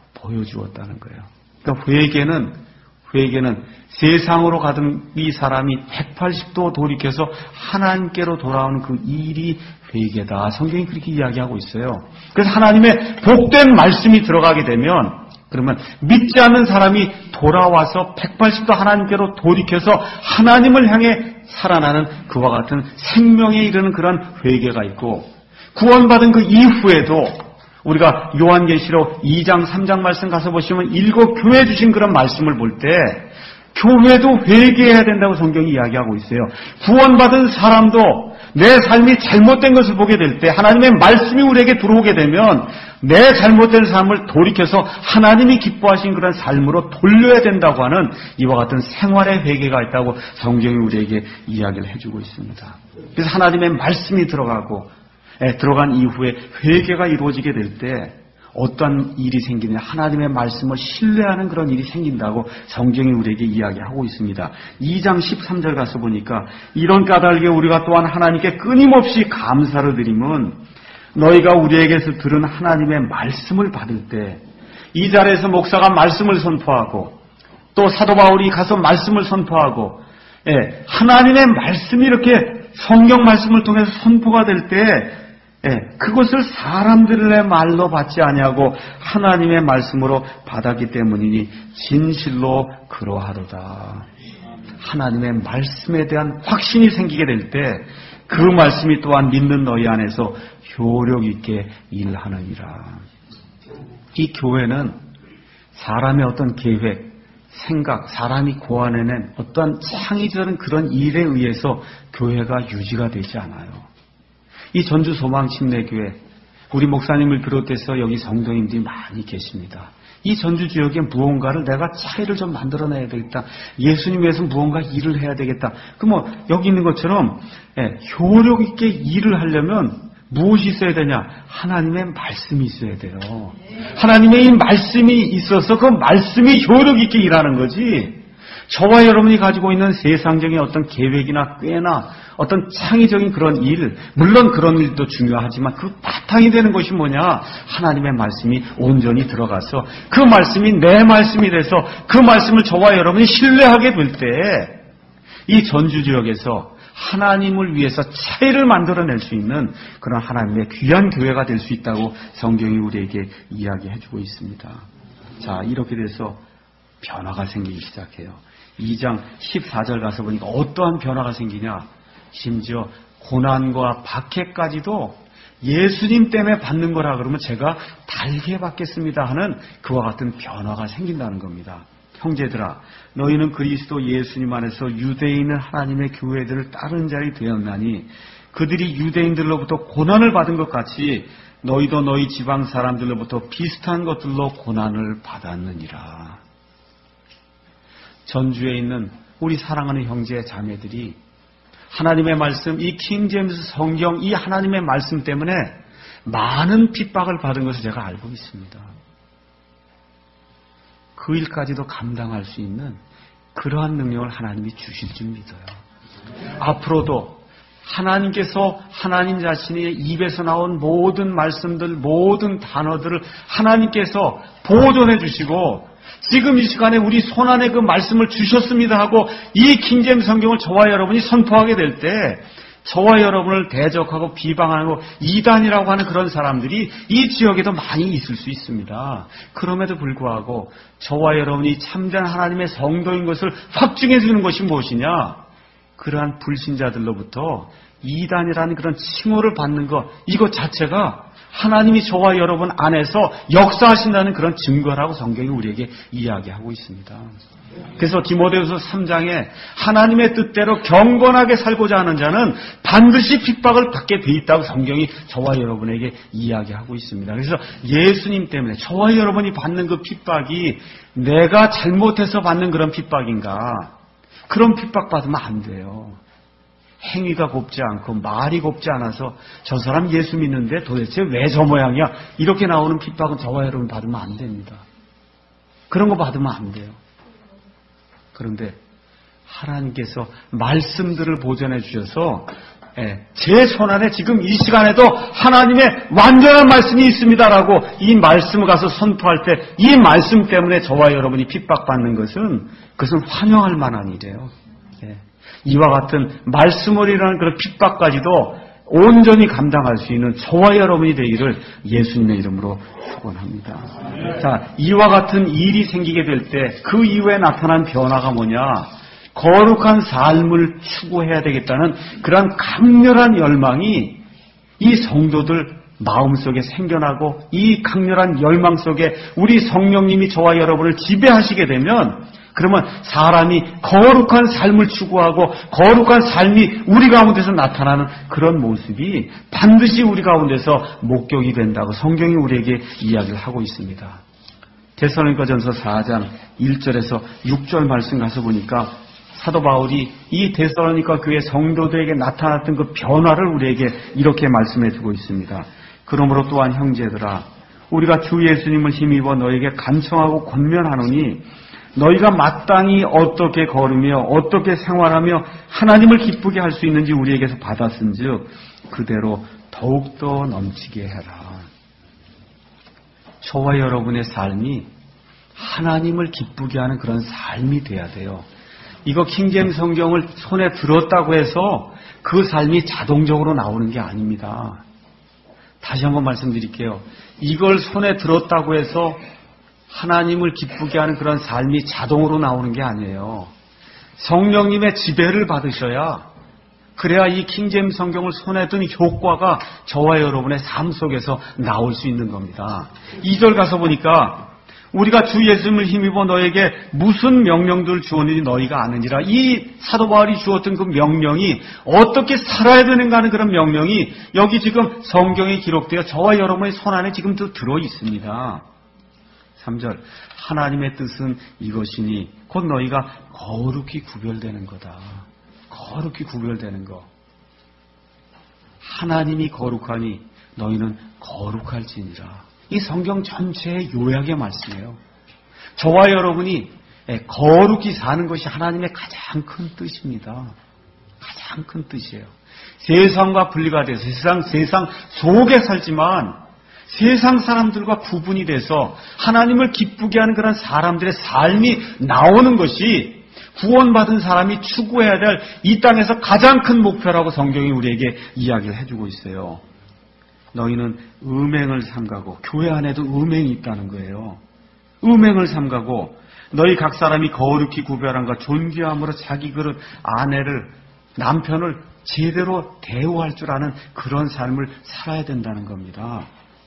보여주었다는 거예요. 그러니까 회개는 회개는 세상으로 가던 이 사람이 백팔십 도 돌이켜서 하나님께로 돌아오는 그 일이 회개다. 성경이 그렇게 이야기하고 있어요. 그래서 하나님의 복된 말씀이 들어가게 되면 그러면 믿지 않는 사람이 돌아와서 백팔십 도 하나님께로 돌이켜서 하나님을 향해 살아나는 그와 같은 생명에 이르는 그런 회개가 있고, 구원받은 그 이후에도 우리가 요한계시록 이 장 삼 장 말씀 가서 보시면 일곱 교회 주신 그런 말씀을 볼 때 교회도 회개해야 된다고 성경이 이야기하고 있어요. 구원받은 사람도 내 삶이 잘못된 것을 보게 될 때 하나님의 말씀이 우리에게 들어오게 되면 내 잘못된 삶을 돌이켜서 하나님이 기뻐하신 그런 삶으로 돌려야 된다고 하는 이와 같은 생활의 회개가 있다고 성경이 우리에게 이야기를 해주고 있습니다. 그래서 하나님의 말씀이 들어가고 들어간 이후에 회개가 이루어지게 될 때 어떤 일이 생기냐, 하나님의 말씀을 신뢰하는 그런 일이 생긴다고 성경이 우리에게 이야기하고 있습니다. 이 장 십삼 절 가서 보니까 이런 까닭에 우리가 또한 하나님께 끊임없이 감사를 드리면 너희가 우리에게서 들은 하나님의 말씀을 받을 때, 이 자리에서 목사가 말씀을 선포하고 또 사도 바울이 가서 말씀을 선포하고 예, 하나님의 말씀이 이렇게 성경 말씀을 통해서 선포가 될 때, 예, 그것을 사람들의 말로 받지 아니하고 하나님의 말씀으로 받았기 때문이니 진실로 그러하도다. 하나님의 말씀에 대한 확신이 생기게 될 때 그 말씀이 또한 믿는 너희 안에서 효력 있게 일하느니라. 이 교회는 사람의 어떤 계획, 생각, 사람이 고안해낸 어떤 창의적인 그런 일에 의해서 교회가 유지가 되지 않아요. 이 전주 소망 침례교회, 우리 목사님을 비롯해서 여기 성도님들이 많이 계십니다. 이 전주 지역에 무언가를 내가 차이를 좀 만들어내야 되겠다. 예수님 위해서 무언가 일을 해야 되겠다. 그럼 뭐 여기 있는 것처럼 예, 효력 있게 일을 하려면 무엇이 있어야 되냐? 하나님의 말씀이 있어야 돼요. 하나님의 이 말씀이 있어서 그 말씀이 효력 있게 일하는 거지. 저와 여러분이 가지고 있는 세상적인 어떤 계획이나 꾀나 어떤 창의적인 그런 일, 물론 그런 일도 중요하지만 그 바탕이 되는 것이 뭐냐? 하나님의 말씀이 온전히 들어가서 그 말씀이 내 말씀이 돼서 그 말씀을 저와 여러분이 신뢰하게 될 때 이 전주 지역에서 하나님을 위해서 차이를 만들어낼 수 있는 그런 하나님의 귀한 교회가 될 수 있다고 성경이 우리에게 이야기해주고 있습니다. 자, 이렇게 돼서 변화가 생기기 시작해요. 이 장 십사 절 가서 보니까 어떠한 변화가 생기냐? 심지어 고난과 박해까지도 예수님 때문에 받는 거라 그러면 제가 달게 받겠습니다 하는 그와 같은 변화가 생긴다는 겁니다. 형제들아, 너희는 그리스도 예수님 안에서 유대인은 하나님의 교회들을 따르는 자리 되었나니 그들이 유대인들로부터 고난을 받은 것 같이 너희도 너희 지방 사람들로부터 비슷한 것들로 고난을 받았느니라. 전주에 있는 우리 사랑하는 형제 자매들이 하나님의 말씀, 이 킹제임스 성경, 이 하나님의 말씀 때문에 많은 핍박을 받은 것을 제가 알고 있습니다. 그 일까지도 감당할 수 있는 그러한 능력을 하나님이 주실 줄 믿어요. 앞으로도 하나님께서 하나님 자신의 입에서 나온 모든 말씀들, 모든 단어들을 하나님께서 보존해 주시고 지금 이 시간에 우리 손안에 그 말씀을 주셨습니다 하고 이 킹제임스 성경을 저와 여러분이 선포하게 될 때 저와 여러분을 대적하고 비방하고 이단이라고 하는 그런 사람들이 이 지역에도 많이 있을 수 있습니다. 그럼에도 불구하고 저와 여러분이 참된 하나님의 성도인 것을 확증해 주는 것이 무엇이냐? 그러한 불신자들로부터 이단이라는 그런 칭호를 받는 것, 이것 자체가 하나님이 저와 여러분 안에서 역사하신다는 그런 증거라고 성경이 우리에게 이야기하고 있습니다. 그래서 디모데후서 삼 장에 하나님의 뜻대로 경건하게 살고자 하는 자는 반드시 핍박을 받게 돼 있다고 성경이 저와 여러분에게 이야기하고 있습니다. 그래서 예수님 때문에 저와 여러분이 받는 그 핍박이 내가 잘못해서 받는 그런 핍박인가? 그런 핍박 받으면 안 돼요. 행위가 곱지 않고 말이 곱지 않아서 저 사람 예수 믿는데 도대체 왜 저 모양이야? 이렇게 나오는 핍박은 저와 여러분 받으면 안 됩니다. 그런 거 받으면 안 돼요. 그런데 하나님께서 말씀들을 보존해 주셔서 제 손안에 지금 이 시간에도 하나님의 완전한 말씀이 있습니다라고 이 말씀을 가서 선포할 때 이 말씀 때문에 저와 여러분이 핍박받는 것은 그것은 환영할 만한 일이에요. 이와 같은 말씀을이라는 그런 핍박까지도 온전히 감당할 수 있는 저와 여러분이 되기를 예수님의 이름으로 축원합니다. 자, 이와 같은 일이 생기게 될 때 그 이후에 나타난 변화가 뭐냐? 거룩한 삶을 추구해야 되겠다는 그런 강렬한 열망이 이 성도들 마음속에 생겨나고 이 강렬한 열망 속에 우리 성령님이 저와 여러분을 지배하시게 되면 그러면 사람이 거룩한 삶을 추구하고 거룩한 삶이 우리 가운데서 나타나는 그런 모습이 반드시 우리 가운데서 목격이 된다고 성경이 우리에게 이야기를 하고 있습니다. 데살로니가전서 사 장 일 절에서 육 절 말씀 가서 보니까 사도 바울이 이 데살로니가 교회 성도들에게 나타났던 그 변화를 우리에게 이렇게 말씀해 주고 있습니다. 그러므로 또한 형제들아 우리가 주 예수님을 힘입어 너에게 간청하고 권면하노니 너희가 마땅히 어떻게 걸으며 어떻게 생활하며 하나님을 기쁘게 할 수 있는지 우리에게서 받았은즉 그대로 더욱더 넘치게 해라. 저와 여러분의 삶이 하나님을 기쁘게 하는 그런 삶이 돼야 돼요. 이거 킹제임 성경을 손에 들었다고 해서 그 삶이 자동적으로 나오는 게 아닙니다. 다시 한번 말씀드릴게요. 이걸 손에 들었다고 해서 하나님을 기쁘게 하는 그런 삶이 자동으로 나오는 게 아니에요. 성령님의 지배를 받으셔야, 그래야 이 킹제임 성경을 손에 든 효과가 저와 여러분의 삶 속에서 나올 수 있는 겁니다. 이 절 가서 보니까 우리가 주 예수님을 힘입어 너에게 무슨 명령들을 주었는지 너희가 아느니라. 이 사도 바울이 주었던 그 명령이 어떻게 살아야 되는가 하는 그런 명령이 여기 지금 성경에 기록되어 저와 여러분의 손 안에 지금도 들어 있습니다. 삼 절 하나님의 뜻은 이것이니 곧 너희가 거룩히 구별되는 거다. 거룩히 구별되는 거. 하나님이 거룩하니 너희는 거룩할지니라. 이 성경 전체의 요약의 말씀이에요. 저와 여러분이 거룩히 사는 것이 하나님의 가장 큰 뜻입니다. 가장 큰 뜻이에요. 세상과 분리가 돼서 세상, 세상 속에 살지만 세상 사람들과 구분이 돼서 하나님을 기쁘게 하는 그런 사람들의 삶이 나오는 것이 구원받은 사람이 추구해야 될 이 땅에서 가장 큰 목표라고 성경이 우리에게 이야기를 해주고 있어요. 너희는 음행을 삼가고, 교회 안에도 음행이 있다는 거예요. 음행을 삼가고 너희 각 사람이 거룩히 구별함과 존귀함으로 자기 그릇 아내를, 남편을 제대로 대우할 줄 아는 그런 삶을 살아야 된다는 겁니다.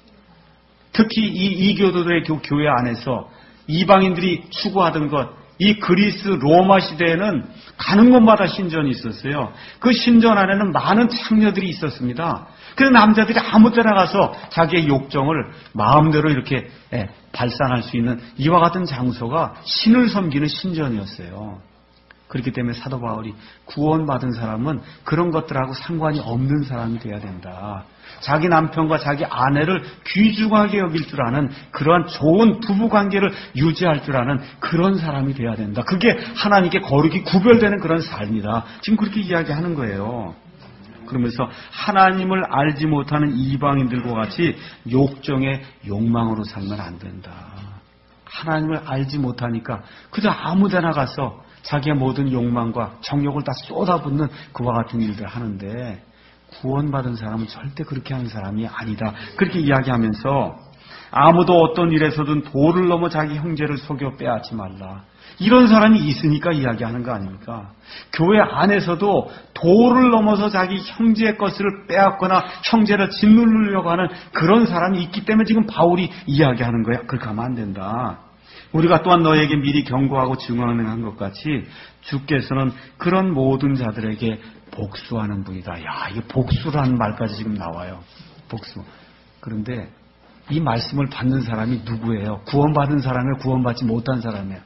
특히 이 이교도들의 교회 안에서 이방인들이 추구하던 것, 이 그리스 로마 시대에는 가는 곳마다 신전이 있었어요. 그 신전 안에는 많은 창녀들이 있었습니다. 그래서 남자들이 아무 때나 가서 자기의 욕정을 마음대로 이렇게 발산할 수 있는 이와 같은 장소가 신을 섬기는 신전이었어요. 그렇기 때문에 사도 바울이 구원받은 사람은 그런 것들하고 상관이 없는 사람이 돼야 된다. 자기 남편과 자기 아내를 귀중하게 여길 줄 아는 그러한 좋은 부부관계를 유지할 줄 아는 그런 사람이 돼야 된다. 그게 하나님께 거룩히 구별되는 그런 삶이다. 지금 그렇게 이야기하는 거예요. 그러면서 하나님을 알지 못하는 이방인들과 같이 욕정의 욕망으로 살면 안 된다. 하나님을 알지 못하니까 그저 아무데나 가서 자기의 모든 욕망과 정욕을 다 쏟아붓는 그와 같은 일들을 하는데 구원받은 사람은 절대 그렇게 하는 사람이 아니다. 그렇게 이야기하면서 아무도 어떤 일에서든 도를 넘어 자기 형제를 속여 빼앗지 말라. 이런 사람이 있으니까 이야기하는 거 아닙니까? 교회 안에서도 도를 넘어서 자기 형제의 것을 빼앗거나 형제를 짓누르려고 하는 그런 사람이 있기 때문에 지금 바울이 이야기하는 거야. 그렇게 하면 안 된다. 우리가 또한 너에게 미리 경고하고 증언한 것 같이 주께서는 그런 모든 자들에게 복수하는 분이다. 야, 이게 복수라는 말까지 지금 나와요. 복수. 그런데 이 말씀을 받는 사람이 누구예요? 구원받은 사람이에요? 구원받지 못한 사람이에요?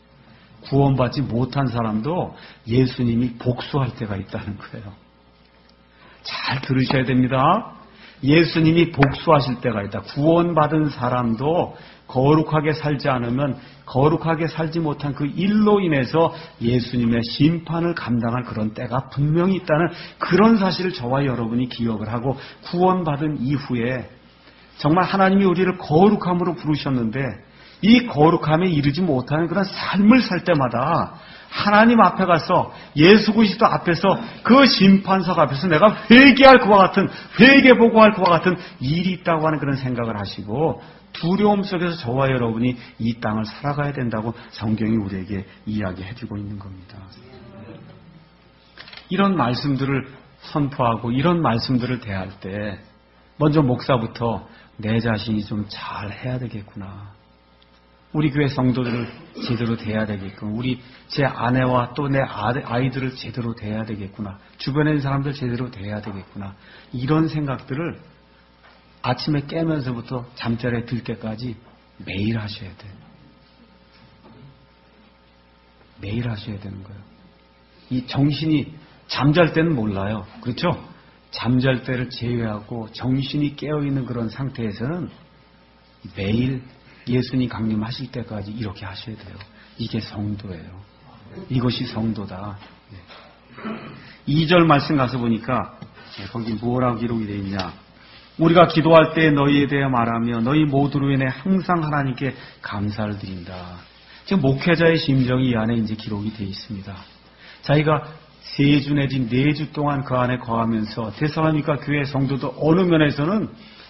구원받지 못한 사람도 예수님이 복수할 때가 있다는 거예요. 잘 들으셔야 됩니다. 예수님이 복수하실 때가 있다. 구원받은 사람도 거룩하게 살지 않으면 거룩하게 살지 못한 그 일로 인해서 예수님의 심판을 감당할 그런 때가 분명히 있다는 그런 사실을 저와 여러분이 기억을 하고 구원받은 이후에 정말 하나님이 우리를 거룩함으로 부르셨는데 이 거룩함에 이르지 못하는 그런 삶을 살 때마다 하나님 앞에 가서 예수 그리스도 앞에서 그 심판석 앞에서 내가 회개할 그와 같은 회개 보고할 그와 같은 일이 있다고 하는 그런 생각을 하시고 두려움 속에서 저와 여러분이 이 땅을 살아가야 된다고 성경이 우리에게 이야기해주고 있는 겁니다. 이런 말씀들을 선포하고 이런 말씀들을 대할 때 먼저 목사부터 내 자신이 좀 잘 해야 되겠구나. 우리 교회 성도들을 제대로 대해야 되겠구나. 우리 제 아내와 또 내 아이들을 제대로 대해야 되겠구나. 주변에 있는 사람들 제대로 대해야 되겠구나. 이런 생각들을 아침에 깨면서부터 잠자리에 들 때까지 매일 하셔야 돼요. 매일 하셔야 되는 거예요. 이 정신이 잠잘 때는 몰라요. 그렇죠? 잠잘 때를 제외하고 정신이 깨어있는 그런 상태에서는 매일 예수님 강림하실 때까지 이렇게 하셔야 돼요. 이게 성도예요. 이것이 성도다. 이 절 말씀 가서 보니까 거기 뭐라고 기록이 되어 있냐. 우리가 기도할 때 너희에 대해 말하며 너희 모두로 인해 항상 하나님께 감사를 드린다. 지금 목회자의 심정이 이 안에 이제 기록이 되어 있습니다. 자기가 세 주 내지 네 주 동안 그 안에 거하면서 데살로니가 교회 성도도 어느 면에서는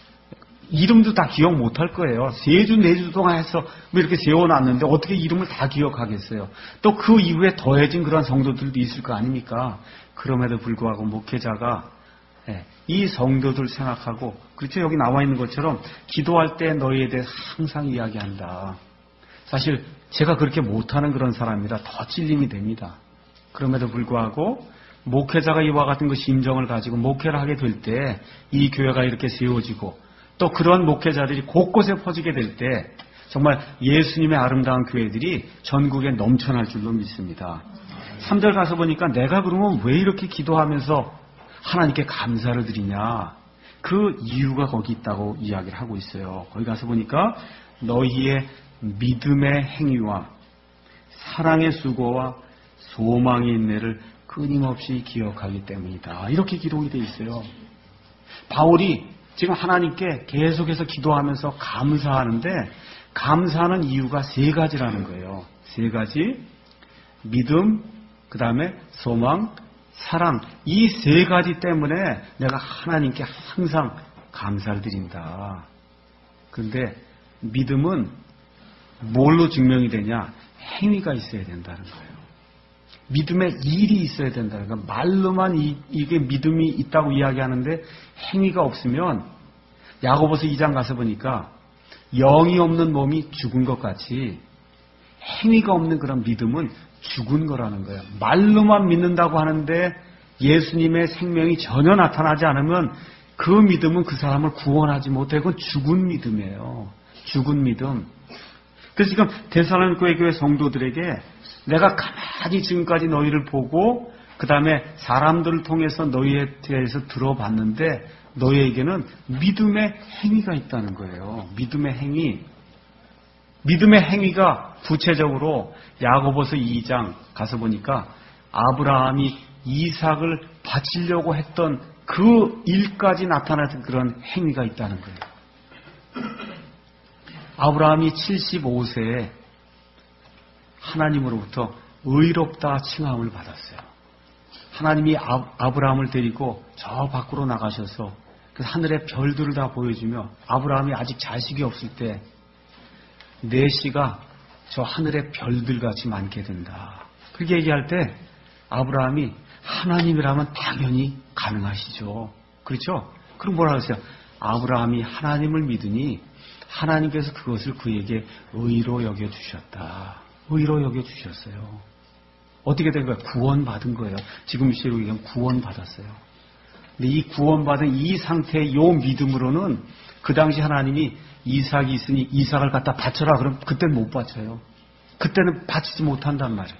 이름도 다 기억 못할 거예요. 세 주, 네 주 동안 해서 뭐 이렇게 세워놨는데 어떻게 이름을 다 기억하겠어요. 또 그 이후에 더해진 그런 성도들도 있을 거 아닙니까? 그럼에도 불구하고 목회자가 이 성도들 생각하고, 그렇죠? 여기 나와 있는 것처럼 기도할 때 너희에 대해 항상 이야기한다. 사실 제가 그렇게 못하는 그런 사람이라 더 찔림이 됩니다. 그럼에도 불구하고 목회자가 이와 같은 그 심정을 가지고 목회를 하게 될 때 이 교회가 이렇게 세워지고 또 그런 목회자들이 곳곳에 퍼지게 될 때 정말 예수님의 아름다운 교회들이 전국에 넘쳐날 줄로 믿습니다. 삼 절 가서 보니까 내가 그러면 왜 이렇게 기도하면서 하나님께 감사를 드리냐. 그 이유가 거기 있다고 이야기를 하고 있어요. 거기 가서 보니까 너희의 믿음의 행위와 사랑의 수고와 소망의 인내를 끊임없이 기억하기 때문이다. 이렇게 기록이 되어 있어요. 바울이 지금 하나님께 계속해서 기도하면서 감사하는데 감사하는 이유가 세 가지라는 거예요. 세 가지. 믿음, 그 다음에 소망, 사랑. 이 세 가지 때문에 내가 하나님께 항상 감사를 드린다. 그런데 믿음은 뭘로 증명이 되냐? 행위가 있어야 된다는 거예요. 믿음의 일이 있어야 된다는 거예요. 말로만 이, 이게 믿음이 있다고 이야기하는데 행위가 없으면 야고보서 이 장 가서 보니까 영이 없는 몸이 죽은 것 같이 행위가 없는 그런 믿음은 죽은 거라는 거예요. 말로만 믿는다고 하는데 예수님의 생명이 전혀 나타나지 않으면 그 믿음은 그 사람을 구원하지 못해. 그건 죽은 믿음이에요. 죽은 믿음. 그래서 지금 데살로니가 교회 성도들에게 내가 가만히 지금까지 너희를 보고 그 다음에 사람들을 통해서 너희에 대해서 들어봤는데 너희에게는 믿음의 행위가 있다는 거예요. 믿음의 행위. 믿음의 행위가 구체적으로 야고보서 이 장 가서 보니까 아브라함이 이삭을 바치려고 했던 그 일까지 나타나는 그런 행위가 있다는 거예요. 아브라함이 칠십오 세에 하나님으로부터 의롭다 칭함을 받았어요. 하나님이 아브라함을 데리고 저 밖으로 나가셔서 그 하늘의 별들을 다 보여주며 아브라함이 아직 자식이 없을 때 내 씨가 저 하늘의 별들같이 많게 된다. 그렇게 얘기할 때 아브라함이 하나님이라면 당연히 가능하시죠. 그렇죠? 그럼 뭐라 그랬어요? 아브라함이 하나님을 믿으니 하나님께서 그것을 그에게 의로 여겨주셨다. 의로 여겨주셨어요. 어떻게 된 거예요? 구원받은 거예요. 지금 이 시로 얘기하면 구원받았어요. 근데 이 구원받은 이 상태의 요 믿음으로는 그 당시 하나님이 이삭이 있으니 이삭을 갖다 바쳐라. 그럼 그때는 못 바쳐요. 그때는 바치지 못한단 말이에요.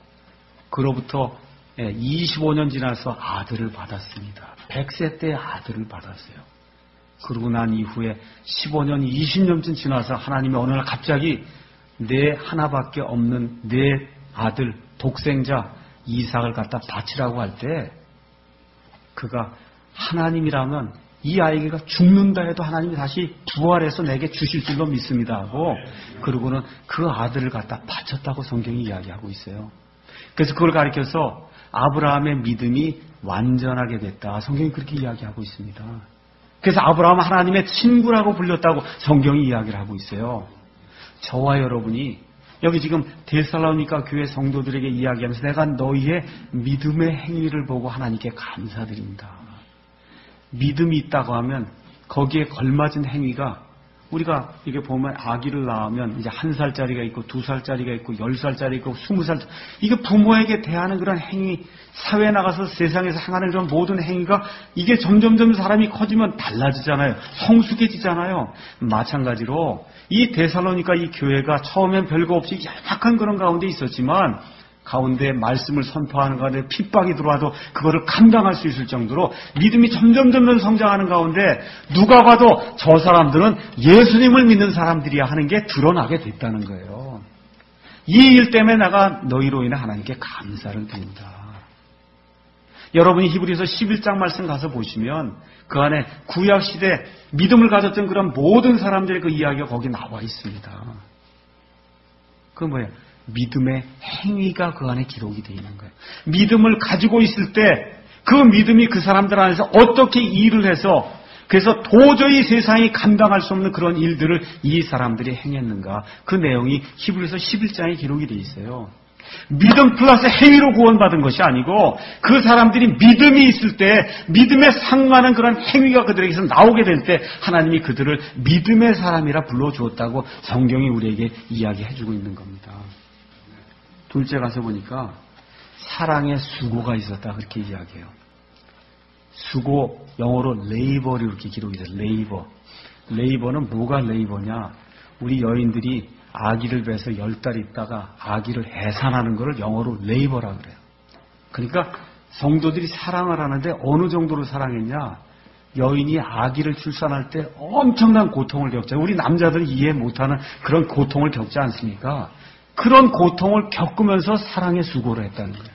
그로부터 이십오 년 지나서 아들을 받았습니다. 백 세 때 아들을 받았어요. 그러고 난 이후에 십오 년, 이십 년쯤 지나서 하나님이 어느 날 갑자기 내 하나밖에 없는 내 아들, 독생자 이삭을 갖다 바치라고 할 때 그가 하나님이라면 이 아이가 죽는다 해도 하나님이 다시 부활해서 내게 주실 줄로 믿습니다 하고 그러고는 그 아들을 갖다 바쳤다고 성경이 이야기하고 있어요. 그래서 그걸 가리켜서 아브라함의 믿음이 완전하게 됐다. 성경이 그렇게 이야기하고 있습니다. 그래서 아브라함은 하나님의 친구라고 불렸다고 성경이 이야기를 하고 있어요. 저와 여러분이 여기 지금 데살로니가 교회 성도들에게 이야기하면서 내가 너희의 믿음의 행위를 보고 하나님께 감사드립니다. 믿음이 있다고 하면 거기에 걸맞은 행위가 우리가 이게 보면 아기를 낳으면 이제 한 살짜리가 있고 두 살짜리가 있고 열 살짜리 있고 스무 살 이게 부모에게 대하는 그런 행위 사회에 나가서 세상에서 행하는 그런 모든 행위가 이게 점점점 사람이 커지면 달라지잖아요. 성숙해지잖아요. 마찬가지로 이 데살로니가 이 교회가 처음엔 별거 없이 약간 그런 가운데 있었지만 가운데 말씀을 선포하는 가운데 핍박이 들어와도 그거를 감당할 수 있을 정도로 믿음이 점점 점점 성장하는 가운데 누가 봐도 저 사람들은 예수님을 믿는 사람들이야 하는 게 드러나게 됐다는 거예요. 이 일 때문에 내가 너희로 인해 하나님께 감사를 드린다. 여러분이 히브리서 십일 장 말씀 가서 보시면 그 안에 구약시대 믿음을 가졌던 그런 모든 사람들의 그 이야기가 거기 나와 있습니다. 그 뭐예요? 믿음의 행위가 그 안에 기록이 되어 있는 거예요. 믿음을 가지고 있을 때 그 믿음이 그 사람들 안에서 어떻게 일을 해서 그래서 도저히 세상이 감당할 수 없는 그런 일들을 이 사람들이 행했는가. 그 내용이 히브리서 십일 장에 기록이 되어 있어요. 믿음 플러스 행위로 구원받은 것이 아니고 그 사람들이 믿음이 있을 때 믿음에 상응하는 그런 행위가 그들에게서 나오게 될 때 하나님이 그들을 믿음의 사람이라 불러주었다고 성경이 우리에게 이야기해주고 있는 겁니다. 둘째 가서 보니까 사랑의 수고가 있었다 그렇게 이야기해요. 수고, 영어로 레이버로 이렇게 기록이 돼요. 레이버. 레이버는 뭐가 레이버냐? 우리 여인들이 아기를 배서 열 달 있다가 아기를 해산하는 것을 영어로 레이버라 그래요. 그러니까 성도들이 사랑을 하는데 어느 정도로 사랑했냐? 여인이 아기를 출산할 때 엄청난 고통을 겪죠. 우리 남자들이 이해 못하는 그런 고통을 겪지 않습니까? 그런 고통을 겪으면서 사랑의 수고를 했다는 거예요.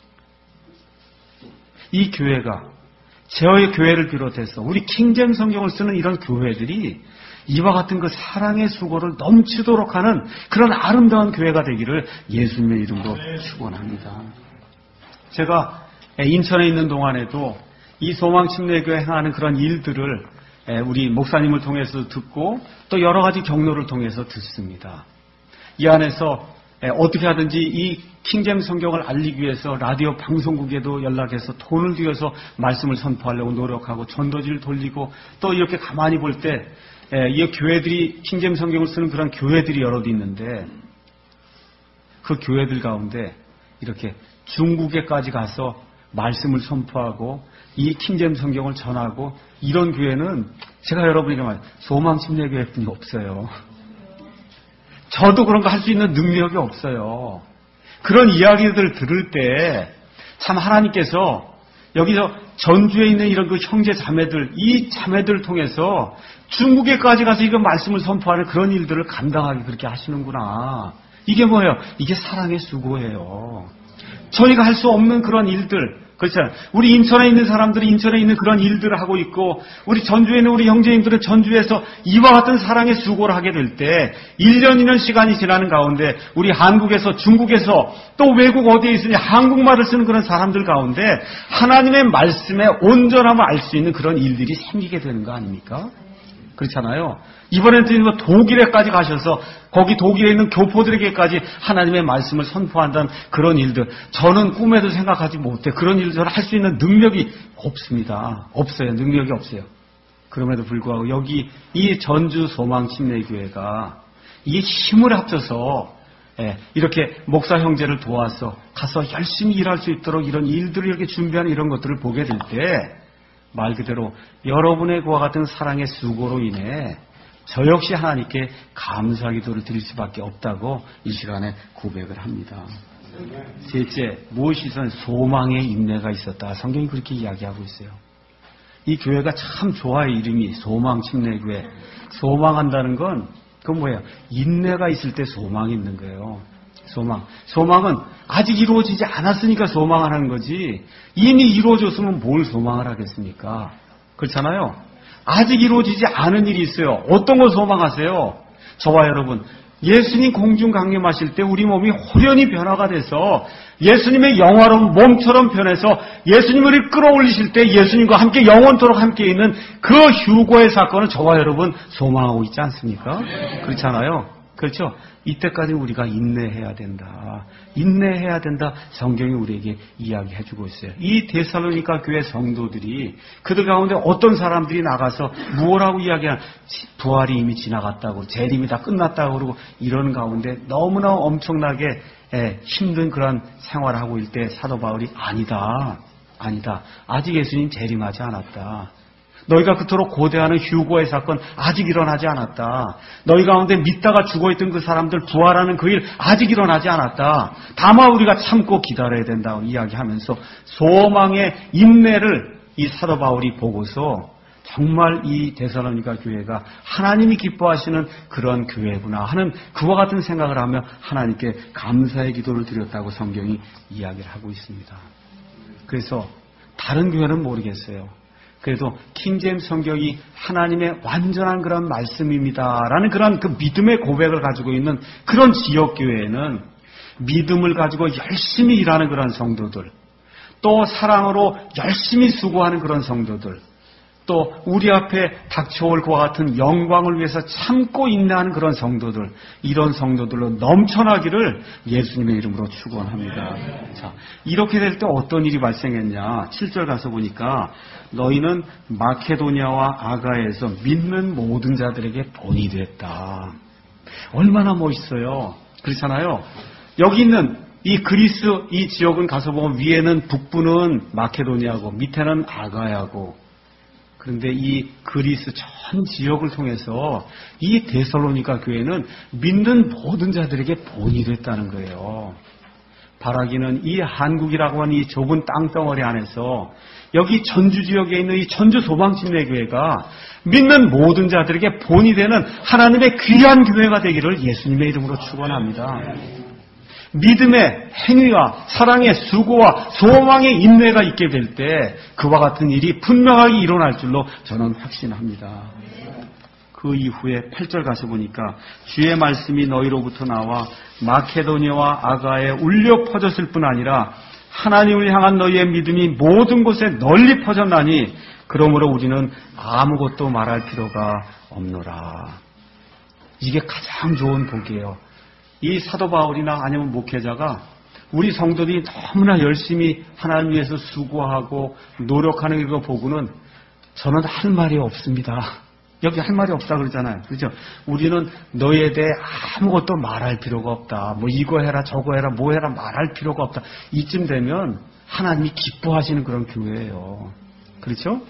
이 교회가 제어의 교회를 비롯해서 우리 킹잼 성경을 쓰는 이런 교회들이 이와 같은 그 사랑의 수고를 넘치도록 하는 그런 아름다운 교회가 되기를 예수님의 이름으로 축원합니다. 제가 인천에 있는 동안에도 이 소망침례교회 행하는 그런 일들을 우리 목사님을 통해서 듣고 또 여러 가지 경로를 통해서 듣습니다. 이 안에서 어떻게 하든지 이 킹잼 성경을 알리기 위해서 라디오 방송국에도 연락해서 돈을 들여서 말씀을 선포하려고 노력하고 전도지를 돌리고 또 이렇게 가만히 볼 때 이 교회들이 킹잼 성경을 쓰는 그런 교회들이 여럿 있는데 그 교회들 가운데 이렇게 중국에까지 가서 말씀을 선포하고 이 킹잼 성경을 전하고 이런 교회는 제가 여러분에게 말해요. 소망침례교회뿐이 없어요. 저도 그런 거 할 수 있는 능력이 없어요. 그런 이야기들을 들을 때 참 하나님께서 여기서 전주에 있는 이런 그 형제 자매들, 이 자매들을 통해서 중국에까지 가서 이거 말씀을 선포하는 그런 일들을 감당하게 그렇게 하시는구나. 이게 뭐예요? 이게 사랑의 수고예요. 저희가 할 수 없는 그런 일들, 그렇잖아요. 우리 인천에 있는 사람들이 인천에 있는 그런 일들을 하고 있고 우리 전주에 있는 우리 형제님들은 전주에서 이와 같은 사랑의 수고를 하게 될 때 일 년이면 시간이 지나는 가운데 우리 한국에서 중국에서 또 외국 어디에 있으니 한국말을 쓰는 그런 사람들 가운데 하나님의 말씀에 온전함을 알 수 있는 그런 일들이 생기게 되는 거 아닙니까? 그렇잖아요. 이번에는 독일에까지 가셔서 거기 독일에 있는 교포들에게까지 하나님의 말씀을 선포한다는 그런 일들. 저는 꿈에도 생각하지 못해. 그런 일들을 할 수 있는 능력이 없습니다. 없어요. 능력이 없어요. 그럼에도 불구하고 여기 이 전주 소망침례교회가 이 힘을 합쳐서 이렇게 목사 형제를 도와서 가서 열심히 일할 수 있도록 이런 일들을 이렇게 준비하는 이런 것들을 보게 될 때 말 그대로 여러분의 그와 같은 사랑의 수고로 인해 저 역시 하나님께 감사 기도를 드릴 수밖에 없다고 이 시간에 고백을 합니다. 셋째, 무엇이든 소망의 인내가 있었다. 성경이 그렇게 이야기하고 있어요. 이 교회가 참 좋아요. 이름이 소망침례교회. 소망한다는 건 그건 뭐예요? 인내가 있을 때 소망이 있는 거예요. 소망. 소망은 아직 이루어지지 않았으니까 소망을 하는 거지 이미 이루어졌으면 뭘 소망을 하겠습니까? 그렇잖아요. 아직 이루어지지 않은 일이 있어요. 어떤 걸 소망하세요? 저와 여러분, 예수님 공중 강림하실 때 우리 몸이 호련히 변화가 돼서 예수님의 영화로운 몸처럼 변해서 예수님을 끌어올리실 때 예수님과 함께 영원토록 함께 있는 그 휴거의 사건을 저와 여러분 소망하고 있지 않습니까? 그렇잖아요. 그렇죠? 이때까지 우리가 인내해야 된다. 인내해야 된다. 성경이 우리에게 이야기해주고 있어요. 이 데살로니가 교회 성도들이 그들 가운데 어떤 사람들이 나가서 무엇라고 이야기하냐. 부활이 이미 지나갔다고 재림이 다 끝났다고 그러고 이런 가운데 너무나 엄청나게 힘든 그런 생활을 하고 있을 때 사도 바울이 아니다. 아니다. 아직 예수님 재림하지 않았다. 너희가 그토록 고대하는 휴거의 사건 아직 일어나지 않았다. 너희 가운데 믿다가 죽어있던 그 사람들 부활하는 그 일 아직 일어나지 않았다. 다만 우리가 참고 기다려야 된다고 이야기하면서 소망의 인내를 이 사도 바울이 보고서 정말 이 데살로니가 교회가 하나님이 기뻐하시는 그런 교회구나 하는 그와 같은 생각을 하며 하나님께 감사의 기도를 드렸다고 성경이 이야기를 하고 있습니다. 그래서 다른 교회는 모르겠어요. 그래도 킹제임스 성경이 하나님의 완전한 그런 말씀입니다라는 그런 그 믿음의 고백을 가지고 있는 그런 지역교회는 믿음을 가지고 열심히 일하는 그런 성도들, 또 사랑으로 열심히 수고하는 그런 성도들, 또 우리 앞에 닥쳐올 그와 같은 영광을 위해서 참고 인내하는 그런 성도들, 이런 성도들로 넘쳐나기를 예수님의 이름으로 축원합니다. 자, 이렇게 될 때 어떤 일이 발생했냐? 칠 절 가서 보니까 너희는 마케도니아와 아가야에서 믿는 모든 자들에게 본이 됐다. 얼마나 멋있어요. 그렇잖아요. 여기 있는 이 그리스 이 지역은 가서 보면 위에는 북부는 마케도니아고 밑에는 아가야고, 그런데 이 그리스 전 지역을 통해서 이 데살로니가 교회는 믿는 모든 자들에게 본이 됐다는 거예요. 바라기는 이 한국이라고 하는 이 좁은 땅덩어리 안에서 여기 전주 지역에 있는 이 전주 소망침례교회가 믿는 모든 자들에게 본이 되는 하나님의 귀한 교회가 되기를 예수님의 이름으로 축원합니다. 믿음의 행위와 사랑의 수고와 소망의 인내가 있게 될 때 그와 같은 일이 분명하게 일어날 줄로 저는 확신합니다. 그 이후에 팔 절 가서 보니까 주의 말씀이 너희로부터 나와 마케도니아와 아가에 울려 퍼졌을 뿐 아니라 하나님을 향한 너희의 믿음이 모든 곳에 널리 퍼졌나니 그러므로 우리는 아무것도 말할 필요가 없노라. 이게 가장 좋은 복이에요. 이 사도 바울이나 아니면 목회자가 우리 성도들이 너무나 열심히 하나님 위해서 수고하고 노력하는 거 보고는 저는 할 말이 없습니다. 여기 할 말이 없다 그러잖아요. 그렇죠? 우리는 너희에 대해 아무것도 말할 필요가 없다. 뭐 이거 해라 저거 해라 뭐 해라 말할 필요가 없다. 이쯤 되면 하나님이 기뻐하시는 그런 교회예요. 그렇죠?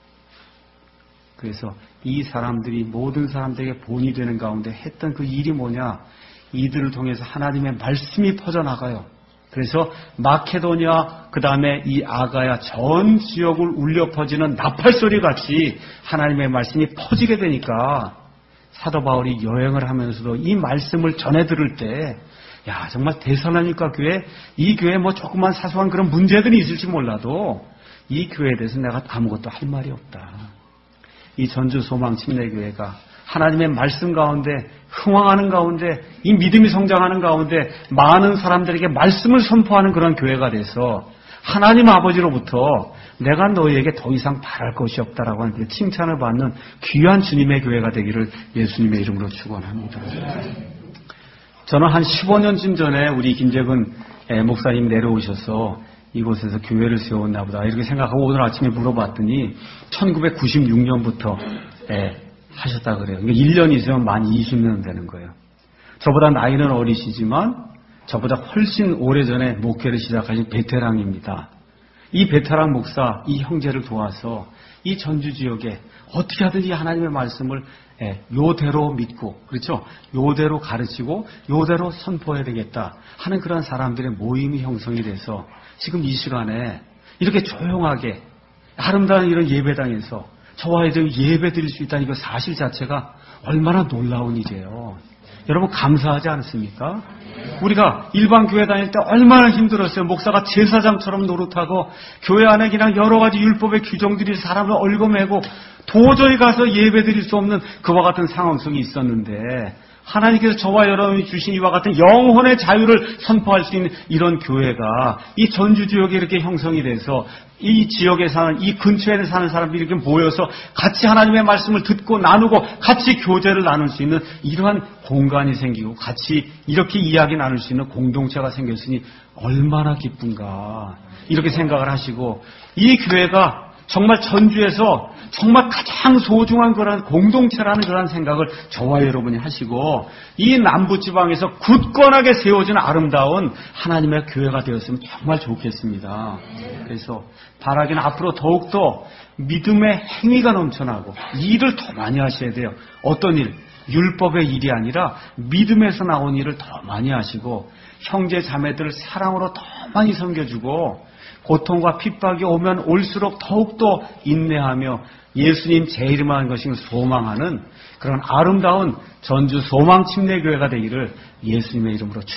그래서 이 사람들이 모든 사람들에게 본이 되는 가운데 했던 그 일이 뭐냐? 이들을 통해서 하나님의 말씀이 퍼져나가요. 그래서 마케도니아 그 다음에 이 아가야 전 지역을 울려 퍼지는 나팔소리 같이 하나님의 말씀이 퍼지게 되니까 사도 바울이 여행을 하면서도 이 말씀을 전해 들을 때 야 정말 데살로니가 교회 이 교회에 뭐 조그만 사소한 그런 문제들이 있을지 몰라도 이 교회에 대해서 내가 아무것도 할 말이 없다. 이 전주 소망 침례교회가 하나님의 말씀 가운데 흥황하는 가운데 이 믿음이 성장하는 가운데 많은 사람들에게 말씀을 선포하는 그런 교회가 돼서 하나님 아버지로부터 내가 너희에게 더 이상 바랄 것이 없다라고 하는 칭찬을 받는 귀한 주님의 교회가 되기를 예수님의 이름으로 축원합니다. 저는 한 십오 년쯤 전에 우리 김재근 목사님 내려오셔서 이곳에서 교회를 세웠나 보다 이렇게 생각하고 오늘 아침에 물어봤더니 천구백구십육 년부터 하셨다 그래요. 그러니까 일 년 있으면 만 이십 년 되는 거예요. 저보다 나이는 어리시지만 저보다 훨씬 오래전에 목회를 시작하신 베테랑입니다. 이 베테랑 목사, 이 형제를 도와서 이 전주 지역에 어떻게 하든지 하나님의 말씀을 요대로 믿고, 그렇죠? 요대로 가르치고 요대로 선포해야 되겠다 하는 그런 사람들의 모임이 형성이 돼서 지금 이 시간에 이렇게 조용하게 아름다운 이런 예배당에서 저와 애들 예배 드릴 수 있다는 그 사실 자체가 얼마나 놀라운 일이에요. 여러분 감사하지 않습니까? 우리가 일반 교회 다닐 때 얼마나 힘들었어요. 목사가 제사장처럼 노릇하고 교회 안에 그냥 여러 가지 율법의 규정들이 사람을 얽어매고 도저히 가서 예배 드릴 수 없는 그와 같은 상황 속에 있었는데 하나님께서 저와 여러분이 주신 이와 같은 영혼의 자유를 선포할 수 있는 이런 교회가 이 전주 지역에 이렇게 형성이 돼서 이 지역에 사는, 이 근처에 사는 사람들이 이렇게 모여서 같이 하나님의 말씀을 듣고 나누고 같이 교제를 나눌 수 있는 이러한 공간이 생기고 같이 이렇게 이야기 나눌 수 있는 공동체가 생겼으니 얼마나 기쁜가 이렇게 생각을 하시고 이 교회가 정말 전주에서 정말 가장 소중한 그런 공동체라는 그런 생각을 저와 여러분이 하시고 이 남부지방에서 굳건하게 세워진 아름다운 하나님의 교회가 되었으면 정말 좋겠습니다. 그래서 바라기는 앞으로 더욱더 믿음의 행위가 넘쳐나고 일을 더 많이 하셔야 돼요. 어떤 일? 율법의 일이 아니라 믿음에서 나온 일을 더 많이 하시고 형제 자매들을 사랑으로 더 많이 섬겨주고 고통과 핍박이 오면 올수록 더욱더 인내하며 예수님 제 이름만 것을 소망하는 그런 아름다운 전주 소망침례교회가 되기를 예수님의 이름으로